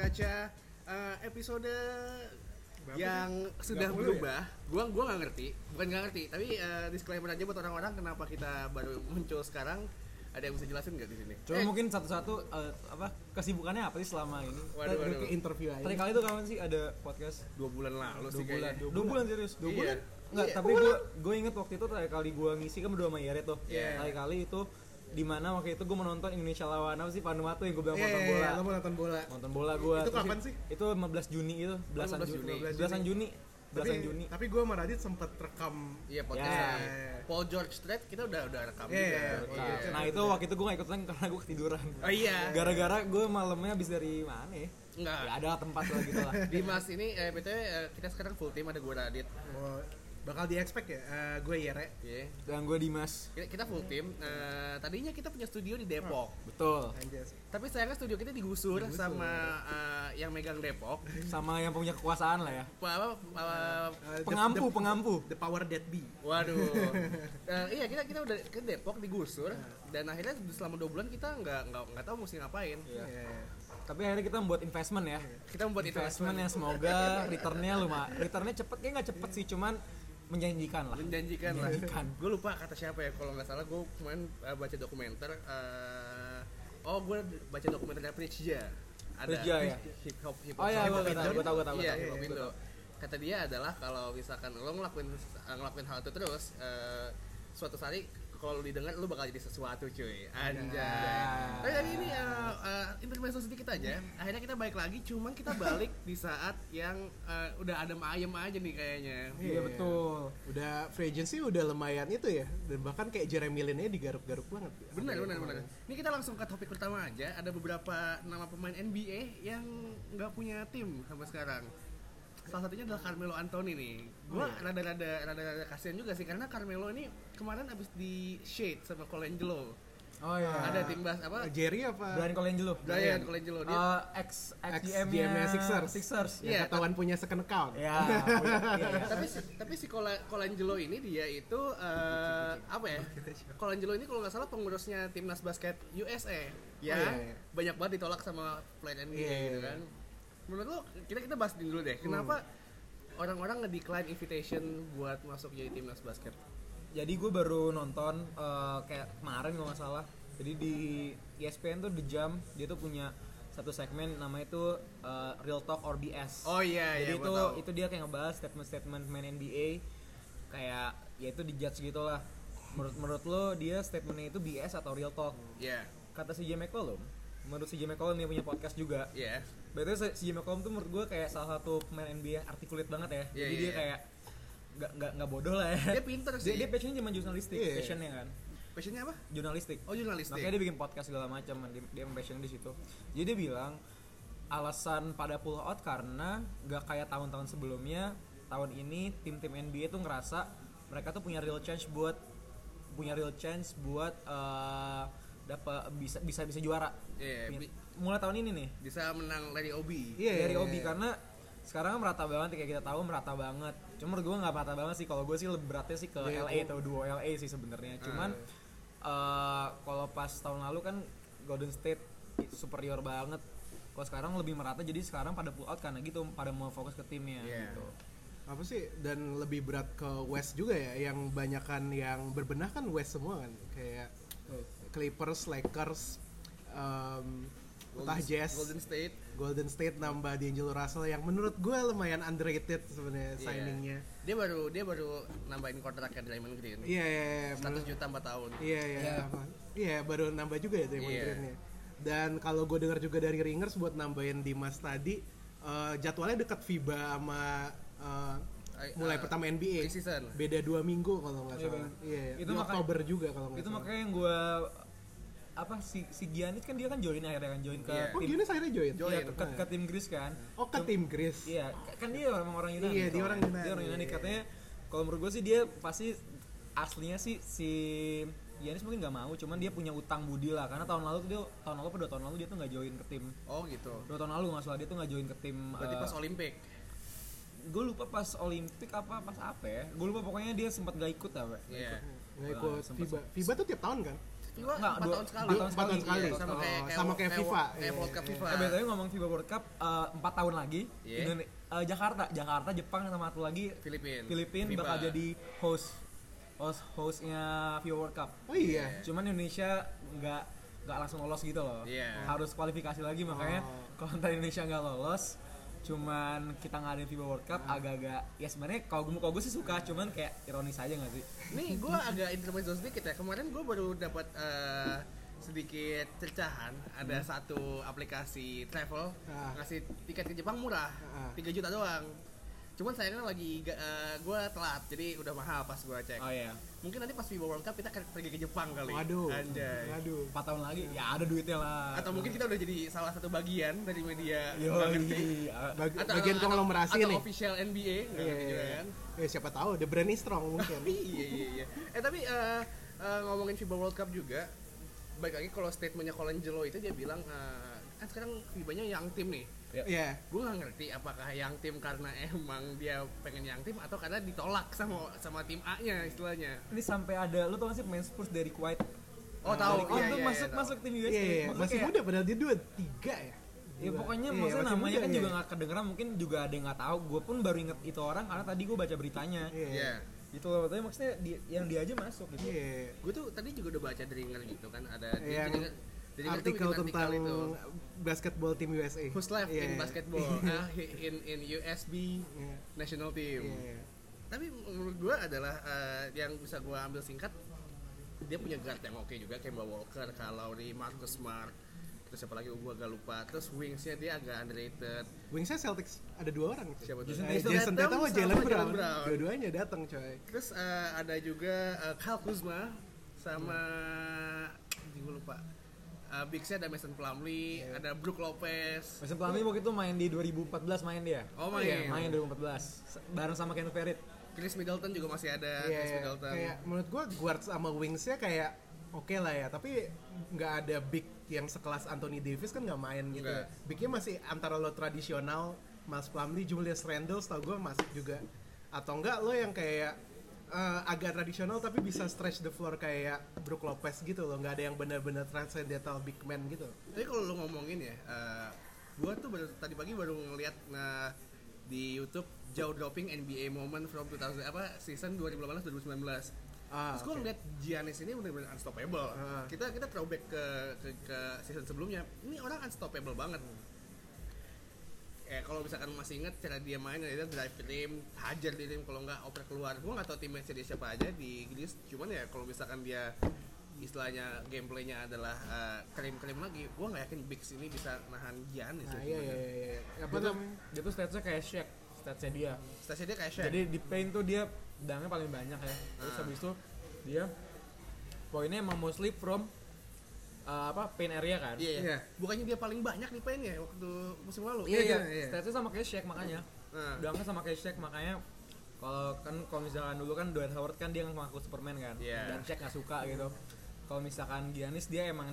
Kaca episode yang sudah berubah. Ya? Gua nggak ngerti, bukan nggak ngerti, tapi disclaimer aja buat orang-orang kenapa kita baru muncul sekarang. Ada yang bisa jelasin nggak di sini? Coba mungkin satu-satu kesibukannya apa sih selama ini? Waduh. Interview aja. Tadi kali itu kapan sih ada podcast? 2 bulan lalu sih kayaknya. 2 bulan serius? 2 bulan? Enggak, Iya. tapi gue inget waktu itu terakhir kali gue ngisi kan berdua sama Yere tuh. Terakhir kali itu di mana waktu itu gue menonton Indonesia lawan apa sih Vanuatu yang gue bilang nonton bola. Lo mau nonton bola. Nonton bola gue. Itu kapan sih? Itu 15 Juni itu, belasan Juni. Tapi gue sama Radit sempet rekam. Iya, podcast. Paul George Strait kita udah rekam juga. Nah itu waktu itu gue gak ikutan karena gue ketiduran. Oh iya. Gara-gara gue malamnya habis dari mana ya? Enggak. Ya ada tempat lah gitu lah. Dimas ini BTW kita sekarang full team, ada gue Radit. Bakal di-expect ya, gue Yere. Iya. Dan gue Dimas. Kita full team. Tadinya kita punya studio di Depok. Betul. Anjas. Tapi sayangnya studio kita digusur sama yang megang Depok. Sama yang punya kekuasaan lah ya. Pengampu. Pengampu. The power that be. Waduh. Iya, kita udah ke Depok digusur dan akhirnya selama 2 bulan kita nggak tahu mesti ngapain. Iya. Tapi akhirnya kita membuat investment ya. Kita membuat investment yang semoga returnnya cepet, kayak nggak cepet sih, cuman menjanjikan lah. Gue lupa kata siapa ya, kalau nggak salah gue kemarin baca dokumenter. Gue baca dokumenter dari Pritja. Ada ya? hip hop. Oh iya, gue tahu. Iya, hip hop Indo. Kata dia adalah kalau misalkan lo ngelakuin hal itu terus, suatu hari kalau lu didengar lu bakal jadi sesuatu, cuy. Anjay. Tapi tadi ini intermezzo sedikit aja. Akhirnya kita balik lagi, cuman kita balik di saat yang udah adem ayem aja nih kayaknya. Iya betul. Udah free agency udah lumayan itu ya. Dan bahkan kayak Jeremy Lin-nya digaruk-garuk banget. Benar. Ini kita langsung ke topik pertama aja. Ada beberapa nama pemain NBA yang nggak punya tim sampai sekarang. Salah satunya adalah Carmelo Anthony nih. Gua rada kasihan juga sih karena Carmelo ini kemarin abis di shade sama Colangelo. Oh iya. Ada tim bas apa? Jerry apa? Brian Colangelo. Brian Colangelo dia ex GM-nya Sixers. Iya, ketahuan punya second account. Iya. Tapi si Colangelo ini dia itu apa ya? Colangelo ini kalau nggak salah pengurusnya timnas basket USA. Ya, banyak banget ditolak sama player NBA gitu kan. Menurut lo, kita bahas dulu deh. Kenapa orang-orang nge-decline invitation buat masuk jadi timnas basket? Jadi gue baru nonton kayak kemarin kalau nggak salah. Jadi di ESPN tuh The Jam, dia tuh punya satu segmen namanya itu Real Talk or BS. Oh iya. Jadi itu dia kayak ngebahas statement main NBA kayak ya itu dijudge gitu lah. Menurut lo dia statementnya itu BS atau Real Talk? Iya. Kata si J. McCollum. Menurut si J. McCollum, dia punya podcast juga. Iya. Berarti si J. McCollum tuh menurut gue kayak salah satu pemain NBA yang articulate banget ya. Jadi dia kayak nggak bodoh lah ya. Dia pinter sih. Dia passionnya cuma jurnalistik, passionnya kan. Passionnya apa? Jurnalistik. Oh, jurnalistik. Makanya dia bikin podcast segala macam, dia passion di situ. Jadi dia bilang alasan pada pull out karena nggak kayak tahun-tahun sebelumnya. Tahun ini tim-tim NBA tuh ngerasa mereka tuh punya real chance buat dapat bisa juara. Mulai tahun ini nih bisa menang Larry Obi. Larry Obi karena sekarang kan merata banget kayak kita tahu merata banget. Cuma menurut gue nggak merata banget sih. Kalau gue sih lebih beratnya sih ke LA atau duo LA sih sebenarnya. Cuman kalau pas tahun lalu kan Golden State superior banget. Kalau sekarang lebih merata, jadi sekarang pada pull out karena gitu, pada mau fokus ke timnya gitu. Apa sih, dan lebih berat ke West juga ya, yang banyakan yang berbenah kan West semua kan, kayak Clippers, Lakers, Utah Jazz, Golden State nambah D'Angelo Russell yang menurut gue lumayan underrated sebenarnya signingnya. Dia baru nambahin kontraknya Draymond Green. Iya. 100 juta 4 tahun. Iya, baru nambah juga ya Draymond Green-nya. Dan kalau gue dengar juga dari Ringers buat nambahin Dimas tadi, jadwalnya dekat FIBA sama mulai pertama NBA. Beda 2 minggu kalau nggak salah. Iya. Itu Oktober juga kalau nggak salah. Itu makanya yang gue si Giannis kan dia kan join akhirnya ke tim. Giannis akhirnya join ke tim Greece kan. Oh, ke tim Greece. Iya, kan dia orang Yunani. Iya, dia orang Yunani katanya. Kalau menurut gue sih dia pasti aslinya sih si Giannis mungkin nggak mau, cuman dia punya utang budi lah karena tahun lalu dia tuh nggak join ke tim. Oh gitu. 2 tahun lalu nggak salah dia tuh nggak join ke tim. Berarti pas Olimpik. Gue lupa pas Olimpik apa pas apa ya. Gue lupa pokoknya dia sempat nggak ikut apa. Iya. Nggak ikut FIBA. FIBA tuh tiap tahun kan? FIBA Enggak, 4 tahun sekali. 4 tahun sekali. Iya, sama kayak FIFA. Kayak World Cup FIFA. BTW ngomong FIBA World Cup 4 tahun lagi Yeah. Jakarta, Jepang sama satu lagi Filipina bakal jadi hostnya FIBA World Cup. Oh iya. Cuman Indonesia nggak langsung lolos gitu loh. Yeah. Harus kualifikasi lagi, makanya kalau ntar Indonesia nggak lolos, cuman kita ngadain FIBA World Cup agak-agak ya sebenarnya kalau gue sih suka, cuman kayak ironis aja nggak sih? Nih gue agak intermezzo sedikit ya. Kemarin gue baru dapat sedikit cercahan. Ada satu aplikasi travel ngasih tiket ke Jepang murah, 3 juta doang. Cuman sayangnya lagi gue telat, jadi udah mahal pas gue cek. Oh iya. Mungkin nanti pas FIBA World Cup kita akan pergi ke Jepang kali. Waduh. Anjay. 4 tahun lagi ya ada duitnya lah. Atau mungkin kita udah jadi salah satu bagian dari media Yoi. nggak ngerti. Bagian konglomerasi atau nih. official NBA nggak ngerti juga kan. Siapa tahu the brand is strong mungkin. Iya. Tapi ngomongin FIBA World Cup juga, baik lagi kalau statementnya Colangelo itu dia bilang kan sekarang FIBA-nya young team nih. Iya. Gue nggak ngerti apakah young team karena emang dia pengen young team atau karena ditolak sama tim A-nya istilahnya. Ini sampai ada, lu tau gak sih pemain Spurs dari Kuwait? Oh tahu. Itu masuk tim USA. Iya, masih muda padahal dia 23 ya. Ya pokoknya Iya, maksudnya masih namanya muda, kan iya. juga gak kedengeran, mungkin juga ada yang gak tahu. Gue pun baru inget itu orang karena tadi gue baca beritanya. Iya. Gitu loh, tapi maksudnya yang dia aja masuk gitu. Iya. Gue tuh tadi juga udah baca dringer gitu kan, ada Yang Dringer tuh artikel bikin tentang itu. basketball tim USA. Who's left Iya, in iya. basketball in USB Iya. national team. Iya. Tapi menurut gue adalah yang bisa gue ambil singkat, dia punya guard yang oke juga, Kemba Walker, Lowry, Marcus Smart, terus siapa lagi gue agak lupa. Terus wingsnya dia agak underrated. Wingsnya Celtics ada 2 orang. Siapa tuh? Jason Tatum sama Jalen Brown. Brown. Dua-duanya datang coy. Terus ada juga Kyle Kuzma sama gue lupa. Bigsnya ada Mason Plumlee, ada Brook Lopez. Mason Plumlee waktu itu main di 2014 main dia. Oh, main. Iya, main 2014 bareng sama Ken Ferret. Chris Middleton juga masih ada. Chris Middleton. Kayak menurut gua guard sama wingsnya kayak oke lah ya, tapi nggak ada big yang sekelas Anthony Davis kan nggak main gitu. Nggak. Bignya masih antara lo tradisional, Miles Plumlee, Julius Randle, setahu gua masuk juga. Atau enggak lo yang kayak agak tradisional tapi bisa stretch the floor kayak Brook Lopez gitu loh, nggak ada yang benar-benar transcendental big man gitu. Tapi kalau lo ngomongin ya, gua tuh tadi pagi baru ngeliat di YouTube jaw dropping NBA moment from season 2018-2019. Terus gue ngeliat Giannis ini benar-benar unstoppable. Kita throwback ke season sebelumnya. Ini orang unstoppable banget. Kalau misalkan masih ingat cara dia main, dia drive ke rim, hajar di rim, kalau nggak oper keluar. Gue nggak tahu timnya dia siapa aja di Grizzlies. Cuman ya kalau misalkan dia istilahnya gameplaynya adalah krim-krim lagi, gue nggak yakin Bigs ini bisa nahan Giannis. Iya. Apa namanya? Dia tuh statsnya kayak Shaq, statsnya dia. Statsnya dia kayak Shaq. Jadi di paint tuh dia dangnya paling banyak ya. Terus habis itu dia poinnya emang mostly from paint area kan. Iya. Bukannya dia paling banyak di paintnya waktu musim lalu. Iya. Statsnya sama kayak Shaq makanya. Dangnya sama kayak Shaq makanya. Kalau misalkan dulu kan Dwight Howard kan dia ngaku Superman kan. Dan Shaq nggak suka gitu. Kalau misalkan Giannis dia emang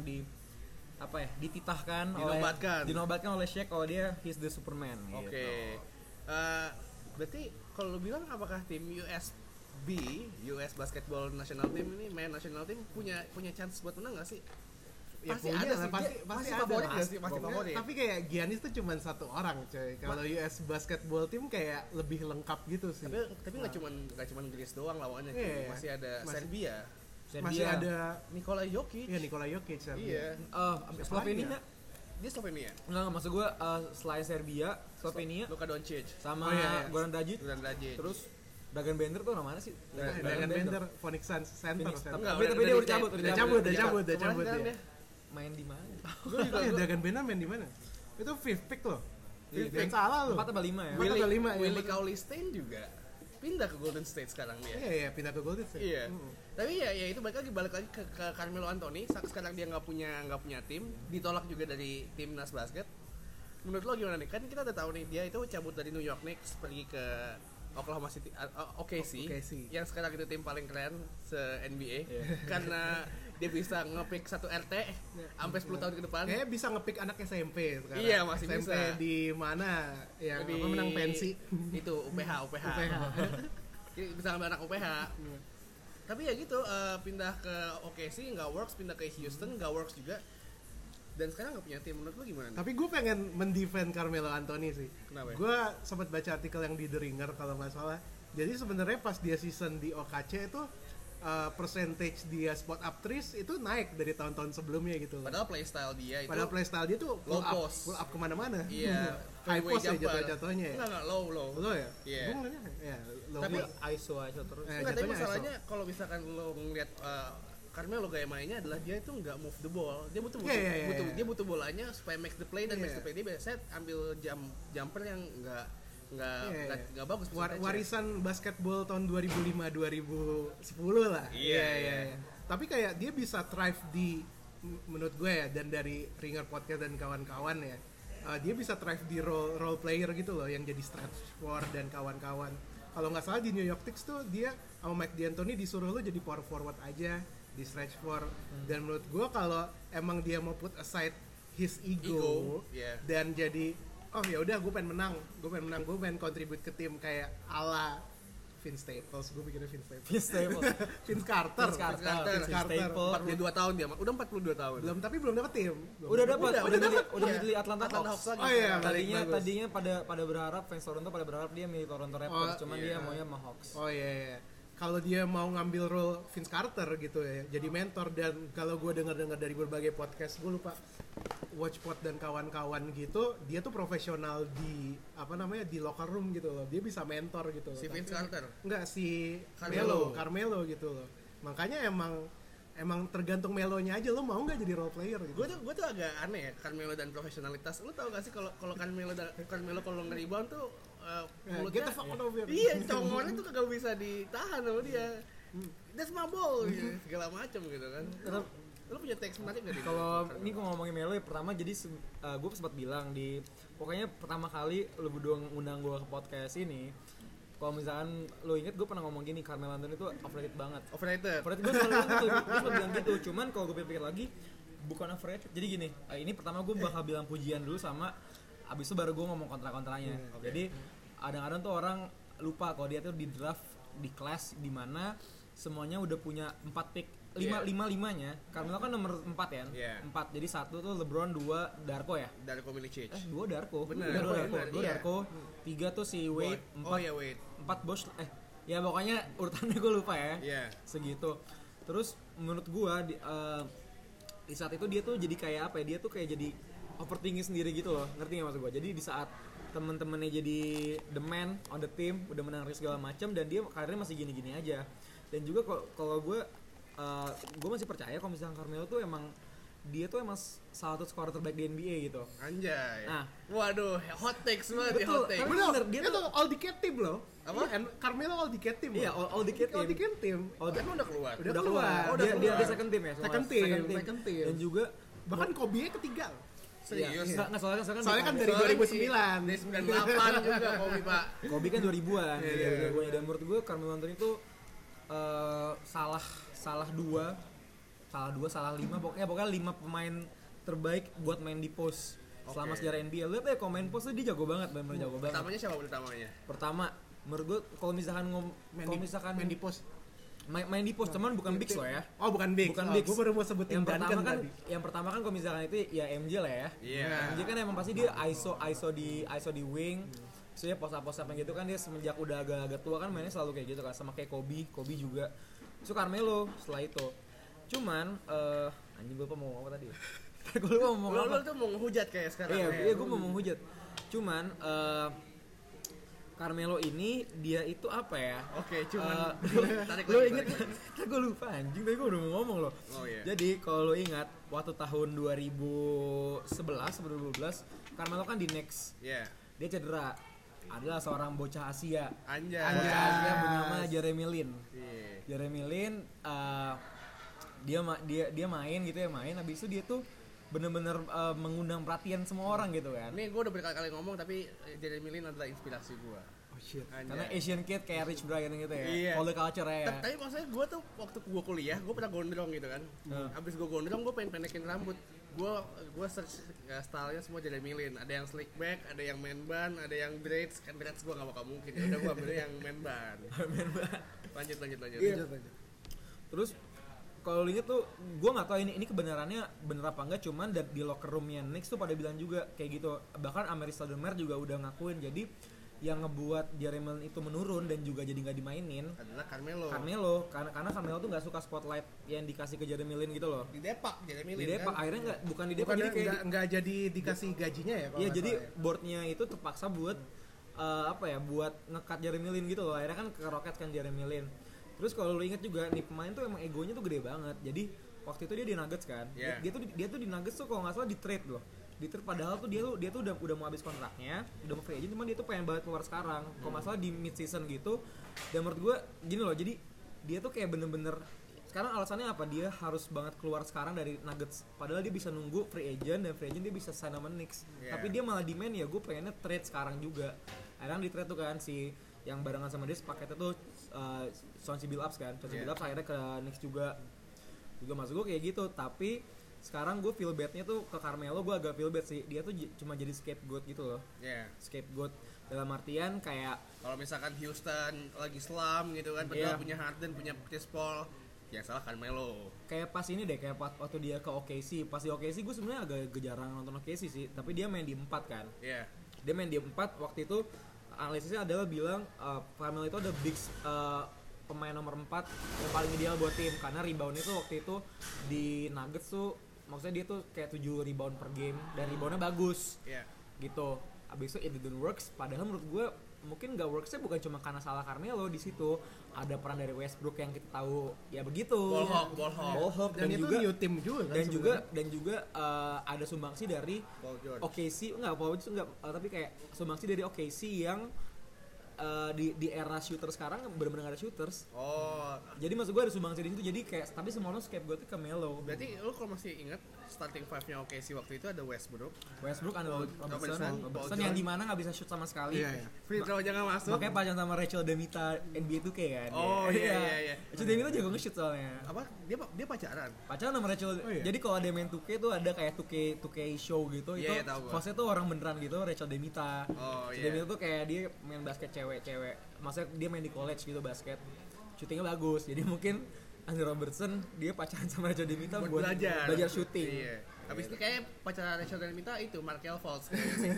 dititahkan dinobatkan oleh Shaq kalau dia he's the Superman. Oke. Gitu. Berarti kalau lu bilang apakah tim US Basketball National Team ini national team punya chance buat menang nggak sih? Ya pasti punya ada lah, sih. pasti favorit ada. nggak sih? Pasti favorit. Tapi kayak Giannis tuh cuma satu orang coy. Kalau US Basketball Team kayak lebih lengkap gitu sih. Tapi nggak cuma Greece doang lawannya. Iya. Masih ada Serbia. Masih ada Nikola Jokic. Iya, Nikola Jokic. Iya. Slovenia. Dia Slovenia. Enggak, maksud gue selain Serbia, Slovenia Luka Doncic sama Goran Dragic. Terus Dragan Bender tuh namanya sih? Dragan Bender, Phoenix Suns center. Tapi dia udah cabut. Udah cabut ya. Main di mana? Dragan Bender main di mana? Itu fifth pick loh. Jangan salah loh. 4 atau 5 ya? 4 atau 5 ya. Willie Cauley-Stein juga pindah ke Golden State sekarang dia. Iya, pindah ke Golden State. Iya. Tapi ya itu balik lagi ke Carmelo Anthony. Sekarang dia nggak punya tim, ditolak juga dari timnas basket. Menurut lo gimana nih? Kan kita udah tahu nih dia itu cabut dari New York Knicks pergi ke Oklahoma City, OKC, yang sekarang itu tim paling keren se-NBA karena dia bisa ngepick satu RT sampai 10 tahun ke depan. Kayaknya bisa ngepick anak SMP sekarang. Iya, masih SMP bisa. di mana yang Di menang pensi? Itu UPH. Bisa ngambil anak UPH. Tapi ya gitu, pindah ke OKC nggak works, pindah ke Houston nggak works juga. Dan sekarang nggak punya tim, menurut lu gimana? Tapi gue pengen mendefend Carmelo Anthony sih. Kenapa? Gue sempat baca artikel yang di The Ringer kalau nggak salah. Jadi sebenarnya pas dia season di OKC itu percentage dia spot up threes itu naik dari tahun-tahun sebelumnya gitu. Padahal playstyle dia itu. Padahal playstyle dia tuh low post. Pull up kemana-mana. Iya. High post ya jatuh-jatuhnya ya. Enggak low. Low ya? Iya. Gue ngeliatnya ya low. Tapi ISO terus. Enggak, tapi masalahnya kalau misalkan lo ngeliat Carmelo gaya mainnya adalah dia itu nggak move the ball, dia butuh dia butuh bolanya supaya make the play dan make the play dia biasanya ambil jumper yang nggak bagus. Warisan basketball tahun 2005-2010 lah. Iya. Tapi kayak dia bisa thrive di, menurut gue ya, dan dari Ringer Podcast dan kawan-kawan ya, dia bisa thrive di role player gitu loh, yang jadi stretch four dan kawan-kawan. Kalau nggak salah di New York Knicks tuh dia sama Mike D'Antoni disuruh lo jadi power forward aja di stretch four. Dan menurut gue kalau emang dia mau put aside his ego. Dan jadi ya udah gue pengen menang, gue pengen contribute ke tim kayak ala Vince Staples, gue pikirnya Vince Carter. 42 tahun dia, udah 42 tahun. Belum dapat tim. Udah milih Atlanta Hawks. Hawks lagi. Oh iya, Tadinya pada berharap fans Toronto pada berharap dia milih Toronto Raptors, cuman dia maunya sama Hawks. Oh iya. Kalau dia mau ngambil role Vince Carter gitu ya, jadi mentor. Dan kalau gue dengar dari berbagai podcast, gue lupa, Watchpot dan kawan-kawan gitu, dia tuh profesional di di locker room gitu loh. Dia bisa mentor gitu loh. Si Vince Carter? Enggak, si Carmelo gitu loh. Makanya emang tergantung Melonya aja, lo mau nggak jadi role player gitu. Gue tuh agak aneh ya Carmelo dan profesionalitas. Lo tau gak sih kalau Carmelo kalau nge-rebound tuh mulutnya, get the fuck out of here. Iya, congornya tuh kagak bisa ditahan sama dia. That's my ball gitu, segala macam gitu kan. Lo punya teks menarik gak? Kalau ini gue ngomongin Melo ya, pertama jadi gue sempat bilang di pokoknya pertama kali lo berdua ngundang gue ke podcast ini, kalau misalkan lo inget gue pernah ngomong gini, Carmelo Anthony itu overrated banget. Overrated. Gue selalu bilang gitu. Cuman kalau gue pikir lagi bukan overrated. Jadi gini, ini pertama gue bakal bilang pujian dulu, sama abis itu baru gue ngomong kontra-kontranya. Jadi kadang-kadang tuh orang lupa kalau dia tuh di draft di kelas di mana semuanya udah punya 4 pick. 5-5-nya, Carmelo kan nomor 4 ya. 4. Jadi 1 tuh LeBron, 2 Darko ya. Darko Milicic. 2 Darko. Bener. 2 Darko. 3 tuh si Wade, 4 Bosch. Ya pokoknya urutannya gue lupa ya. Segitu. Terus menurut gue di saat itu dia tuh jadi kayak apa ya? Dia tuh kayak jadi overthinking sendiri gitu loh. Ngerti enggak maksud gue? Jadi di saat temen-temennya jadi the man on the team, udah menang segala macam, dan dia karirnya masih gini-gini aja. Dan juga kalau gue masih percaya kalau misalnya Carmelo tuh emang salah satu scorer terbaik di NBA gitu. Anjay. Nah, waduh, hot takes banget. Betul, bener, dia tuh all decade team loh. Apa? Carmelo all decade team. Iya, all decade team. Kan udah keluar. Udah keluar. Dia second team ya. Second team. Dan juga bahkan Kobe-nya ketiga. Serius? Nggak, soalnya kan dari 2009. Dari 98 juga Kobe, Pak. Kobe kan 2000-an. Dan menurut gue Carmelo Anthony itu salah 5 pokoknya 5 pemain terbaik buat main di post selama sejarah NBA. Lihat ya, kalau main post tuh dia jago banget, benar-benar jago banget. Pertamanya siapa pertamanya? Pertama, menurut gue kalau misalkan main di post. Main di post, cuman bukan bigs loh ya. Oh, bukan bigs. Gue baru mau sebutin yang pertama kan kalau misalkan itu ya MJ lah ya. MJ kan emang pasti dia ISO di wing. Soalnya post up gitu kan, dia semenjak udah agak tua kan mainnya selalu kayak gitu kan, sama kayak Kobe juga. So Carmelo setelah itu. Cuman anjing gue mau ngomong apa tadi? Gue lupa ngomong apa. Lo tuh mau ngehujat kayak sekarang. Iya, gue mau menghujat. Cuman Carmelo ini dia itu apa ya? Oke, cuman lo inget? Gue lupa anjing, tadi gue udah mau ngomong loh. Oh iya. Jadi kalau lo ingat waktu tahun 2011 atau 2012, Carmelo kan di Knicks. Iya. Dia cedera. Adalah seorang bocah Asia. Anjay. Bocah Asia bernama Jeremy Lin. Yeah. Jeremy Lin dia main gitu ya, habis itu dia tuh bener-bener mengundang perhatian semua orang gitu kan. Nih gue udah berkali-kali ngomong, tapi Jeremy Lin adalah inspirasi gue. Oh shit. Karena Asian kid kayak Rich Brian gitu ya. Iya. Follow culture ya. Tapi maksudnya gue tuh waktu gue kuliah, gue pernah gondrong gitu kan. Abis gue gondrong, gue pengen pendekin rambut. Gue search stylenya semua Jeremy Lin. Ada yang slick back, ada yang man bun, ada yang braids. Kan braids gue gak bakal mungkin. Ya udah gue ambil yang man bun. Lanjut. Iya. Terus kalau lu inget tuh, gue nggak tahu ini kebenarannya bener apa enggak, cuman di locker roomnya Knicks tuh pada bilang juga kayak gitu. Bahkan Amar'e Stoudemire juga udah ngakuin. Jadi yang ngebuat Jeremy Lin itu menurun dan juga jadi nggak dimainin adalah Carmelo. Karena Carmelo tuh nggak suka spotlight yang dikasih ke Jeremy Lin gitu loh. Di Depak Jeremy Lin. Di Depak kan? akhirnya bukan di Depak, jadi kayak nggak jadi dikasih gajinya ya. Iya, jadi boardnya itu terpaksa buat buat nge-cut Jeremy Lin gitu loh. Akhirnya kan ke Rockets kan Jeremy Lin. Terus kalau lu inget juga nih, pemain tuh emang egonya tuh gede banget. Jadi waktu itu dia di Nuggets kan. Yeah. Dia tuh di Nuggets tuh kalau nggak salah di trade loh. Di trade, padahal tuh dia tuh udah mau habis kontraknya, udah mau free agent, cuman dia tuh pengen banget keluar sekarang. Kalau nggak salah di mid season gitu. Dan menurut gue gini loh, jadi dia tuh kayak bener-bener sekarang alasannya apa, dia harus banget keluar sekarang dari Nuggets, padahal dia bisa nunggu free agent, dan free agent dia bisa sign sama Knicks. Tapi dia malah demand ya gue pengennya trade sekarang juga. Akhirnya di trade tuh kan si yang barengan sama dia paketnya tuh Chauncey Billups kan. Chauncey Billups akhirnya ke Knicks juga masuk gue kayak gitu. Tapi sekarang gue feel bad-nya tuh ke Carmelo, gue agak feel bad sih. Dia tuh cuma jadi scapegoat gitu loh. Scapegoat dalam artian kayak kalau misalkan Houston lagi slump gitu kan, padahal punya Harden, punya Chris Paul, yang salah Carmelo. Kayak pas ini deh, kayak waktu dia ke OKC. Pas di OKC gue sebenarnya agak jarang nonton OKC sih, tapi dia main di 4 kan. Dia main di 4, waktu itu analisisnya adalah bilang Carmelo itu ada pemain nomor 4 yang paling ideal buat tim, karena rebound itu waktu itu di Nuggets tuh maksudnya dia tuh kayak 7 rebound per game dan reboundnya bagus gitu. Abis itu it didn't works, padahal menurut gue mungkin gak worksnya bukan cuma karena salah Carmelo. Di situ ada peran dari Westbrook yang kita tahu ya begitu, ball hawk, dan itu juga new team juga kan, dan juga ada sumbangsi dari OKC tapi kayak sumbangsi dari OKC yang di era shooter sekarang benar-benar ada shooters. Jadi maksud gue ada sumbangsi di situ. Jadi kayak tapi semua orang scapegoat ke Melo. Berarti lu kalau masih ingat starting five-nya OKC waktu itu ada Westbrook, ada Robertson yang dimana nggak bisa shoot sama sekali. Free throw aja nggak masuk. Makanya pacaran sama Rachel Demita NBA 2K kan. Iya. Rachel Demita jago nge-shoot soalnya. Apa? Dia pacaran Sama Rachel. Jadi kalau ada main 2K tuh ada kayak 2K show gitu. Itu hostnya tuh orang beneran gitu, Rachel Demita. Demita tuh kayak dia main basket cewek. Maksudnya dia main di college gitu basket. Shootingnya bagus. Jadi mungkin Andrew Robertson dia pacaran sama Rachel Demita buat belajar shooting. Habis itu kayak pacaran Rachel Demita itu Markel Fultz.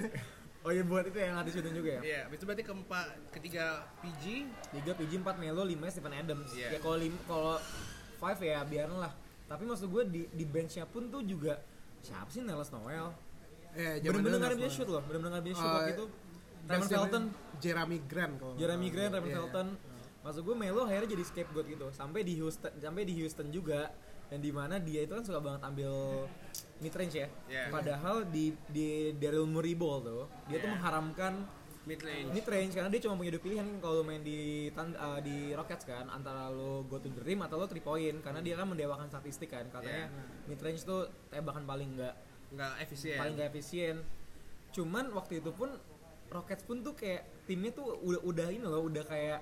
Oh iya, buat itu yang latih shooting juga ya? Iya, habis itu berarti ketiga PG, 4 Melo, 5 Stephen Adams. Ya kalau 5 ya biarin lah. Tapi maksud gue di benchnya pun tuh juga siapa sih, Nerlens Noel? Bener-bener gak bisa shoot loh, bener-bener gak bisa shoot waktu itu. Raymond Felton, Jeremy Grant, Raymond Felton. Maksud gue Melo akhirnya jadi scapegoat gitu sampai di Houston juga, dan di mana dia itu kan suka banget ambil mid range ya. Padahal di Daryl Morey Ball tuh dia tuh mengharamkan mid range karena dia cuma punya 2 pilihan kalau main di Rockets kan, antara lo go to the rim atau lo 3 point, karena dia kan mendewakan statistik kan katanya. Mid range tuh tembakan paling nggak efisien. Cuman waktu itu pun Rockets pun tuh kayak timnya tuh udah kayak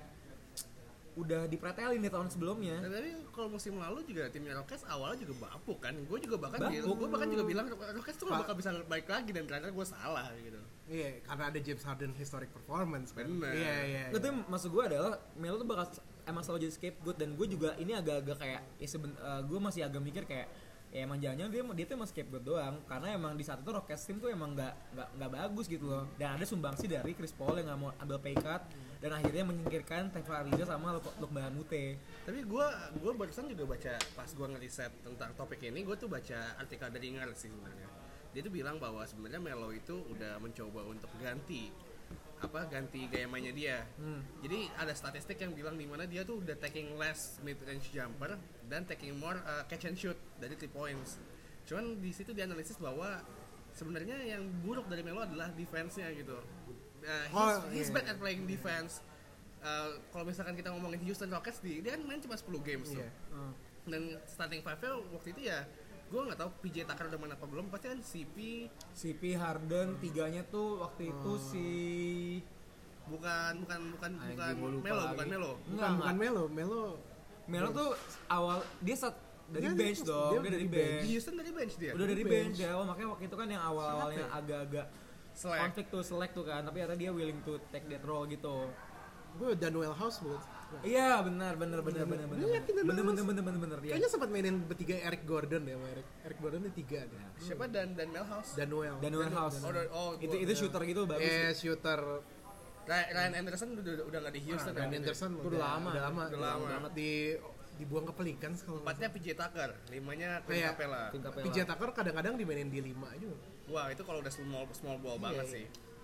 udah dipretelin di tahun sebelumnya. Tapi kalau musim lalu juga timnya Rockets awalnya juga bapuk kan. Gue bahkan juga bilang Rockets tuh gak bakal bisa balik lagi, dan ternyata gue salah gitu. Iya, karena ada James Harden historic performance kan. Iya. Itu maksud gue adalah Melo tuh bakal emang selalu jadi scapegoat, dan gue juga ini agak-agak kayak gue masih agak mikir kayak ya emang jangan dia tuh emang scapegoat doang, karena emang di saat itu Rockets tim tuh emang nggak bagus gitu loh, dan ada sumbangsi dari Chris Paul yang nggak mau ambil pay cut dan akhirnya menyingkirkan Trevor Ariza sama Luke Mute. Tapi gue barusan juga baca pas gue ngeriset tentang topik ini, gue tuh baca artikel dari Ringer sih sebenarnya. Dia tuh bilang bahwa sebenarnya Melo itu udah mencoba untuk ganti gaya mainnya dia. Jadi ada statistik yang bilang dimana dia tuh udah taking less mid range jumper dan taking more catch and shoot dari 3 points. Cuman di situ dianalisis bahwa sebenarnya yang buruk dari Melo adalah defense-nya gitu. He's bad at playing defense. Kalau misalkan kita ngomongin Houston Rockets, dia kan main cuma 10 games tuh. Dan starting five-nya waktu itu ya gue nggak tahu PJ Tucker udah main apa belum, pasti kan CP Harden, 3-nya tuh waktu itu si bukan Melo tuh awal dia dari bench dong, dia dari bench. Houston dari bench dia. Udah dari bench dia awal, makanya waktu itu kan yang awal-awalnya agak-agak konflik tuh select tuh kan, tapi ternyata dia willing to take that role gitu. Gue Danuel House buat. Iya benar. Bener. Ya. Kayaknya sempat mainin bertiga Eric Gordon ya, sama Eric Gordon ini 3 deh. Siapa dan Melhouse? Danuel House. Itu shooter gitu bagus. Shooter. Ryan Anderson udah nggak di Houston. Ryan Anderson udah lama. Dibuang ke Pelicans kalau 4-nya PJ Tucker, 5-nya Clint kayak Capella. PJ Tucker kadang-kadang dimainin di 5 juga. Wah, itu kalau udah small ball banget sih.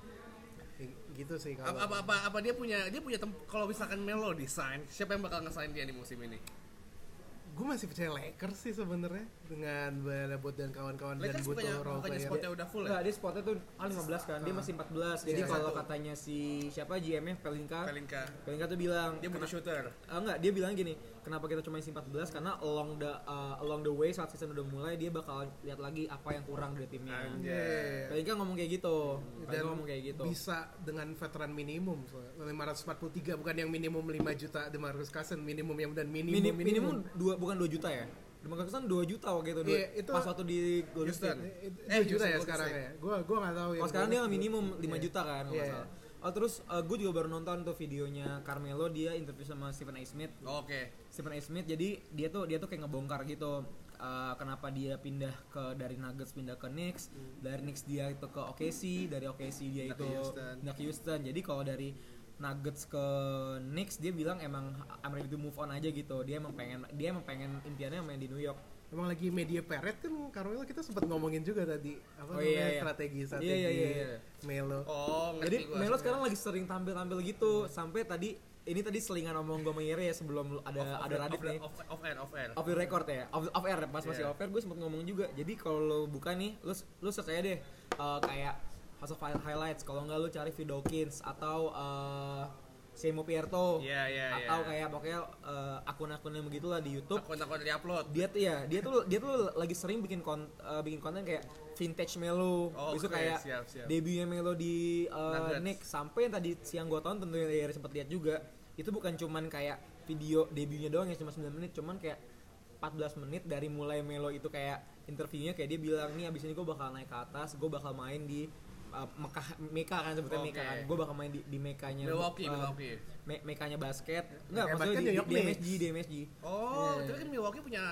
Gitu sih kalau. Apa dia punya kalau misalkan Melo desain, siapa yang bakal ngesign dia di musim ini? Gue masih percaya Lakers sih sebenarnya dengan Belabot dan kawan-kawan dan Lakers butuh role bukannya player. spotnya udah full ya? Enggak, dia spotnya tuh 15 kan, dia masih 14. Jadi kalau katanya si siapa GM-nya Pelinka tuh bilang dia butuh shooter. Enggak, dia bilang gini, kenapa kita cuma isi 14 karena along the way saat season udah mulai dia bakal lihat lagi apa yang kurang dari timnya. Pelinka ngomong kayak gitu. Bisa dengan veteran minimum 543 bukan yang minimum 5 juta DeMarcus Cousins, minimum yang dan minimum bukan 2 juta ya. DeMarcus Cousins 2 juta waktu itu, itu pas waktu di Golden State. 2 juta ya sekarang ya. Gua enggak tahu ya. Kalau sekarang dia minimum 5 juta kan enggak salah. Oh terus gue juga baru nonton tuh videonya Carmelo, dia interview sama Stephen A. Smith. Stephen A. Smith, jadi dia tuh kayak ngebongkar gitu kenapa dia pindah dari Nuggets pindah ke Knicks, dari Knicks dia itu ke OKC, dari OKC dia itu pindah ke Houston. Jadi kalau dari Nuggets ke Knicks dia bilang emang I'm ready to move on aja gitu. Dia emang pengen impiannya main di New York. Emang lagi media parade kan Carmelo, kita sempat ngomongin juga tadi strategi Melo. Jadi Melo sekarang lagi sering tampil gitu sampai tadi selingan ngomong gue sama Yere ya sebelum ada Radit nih. Off the record ya. Off air pas masih off air gue sempat ngomong juga. Jadi kalau lo buka nih, lo search aja deh kayak House of Highlights, kalau enggak lu cari Vidokins atau Semo Pierto atau kayak pokoknya akun-akun yang begitulah di YouTube. Akun-akun di-upload. Dia tuh lagi sering bikin konten kayak vintage Melo. Besok kayak siap. debutnya Melo di Knicks sampai yang tadi siang gua tonton tentunya ya sempat lihat juga. Itu bukan cuman kayak video debutnya doang yang cuma 9 menit, cuman kayak 14 menit dari mulai Melo itu kayak interviewnya kayak dia bilang nih abis ini gue bakal naik ke atas, gue bakal main di Meka kan sebutnya Meka kan, gue bakal main di Mekanya Milwaukee Mekanya basket, enggak maksudnya di MSG. Itu kan Milwaukee punya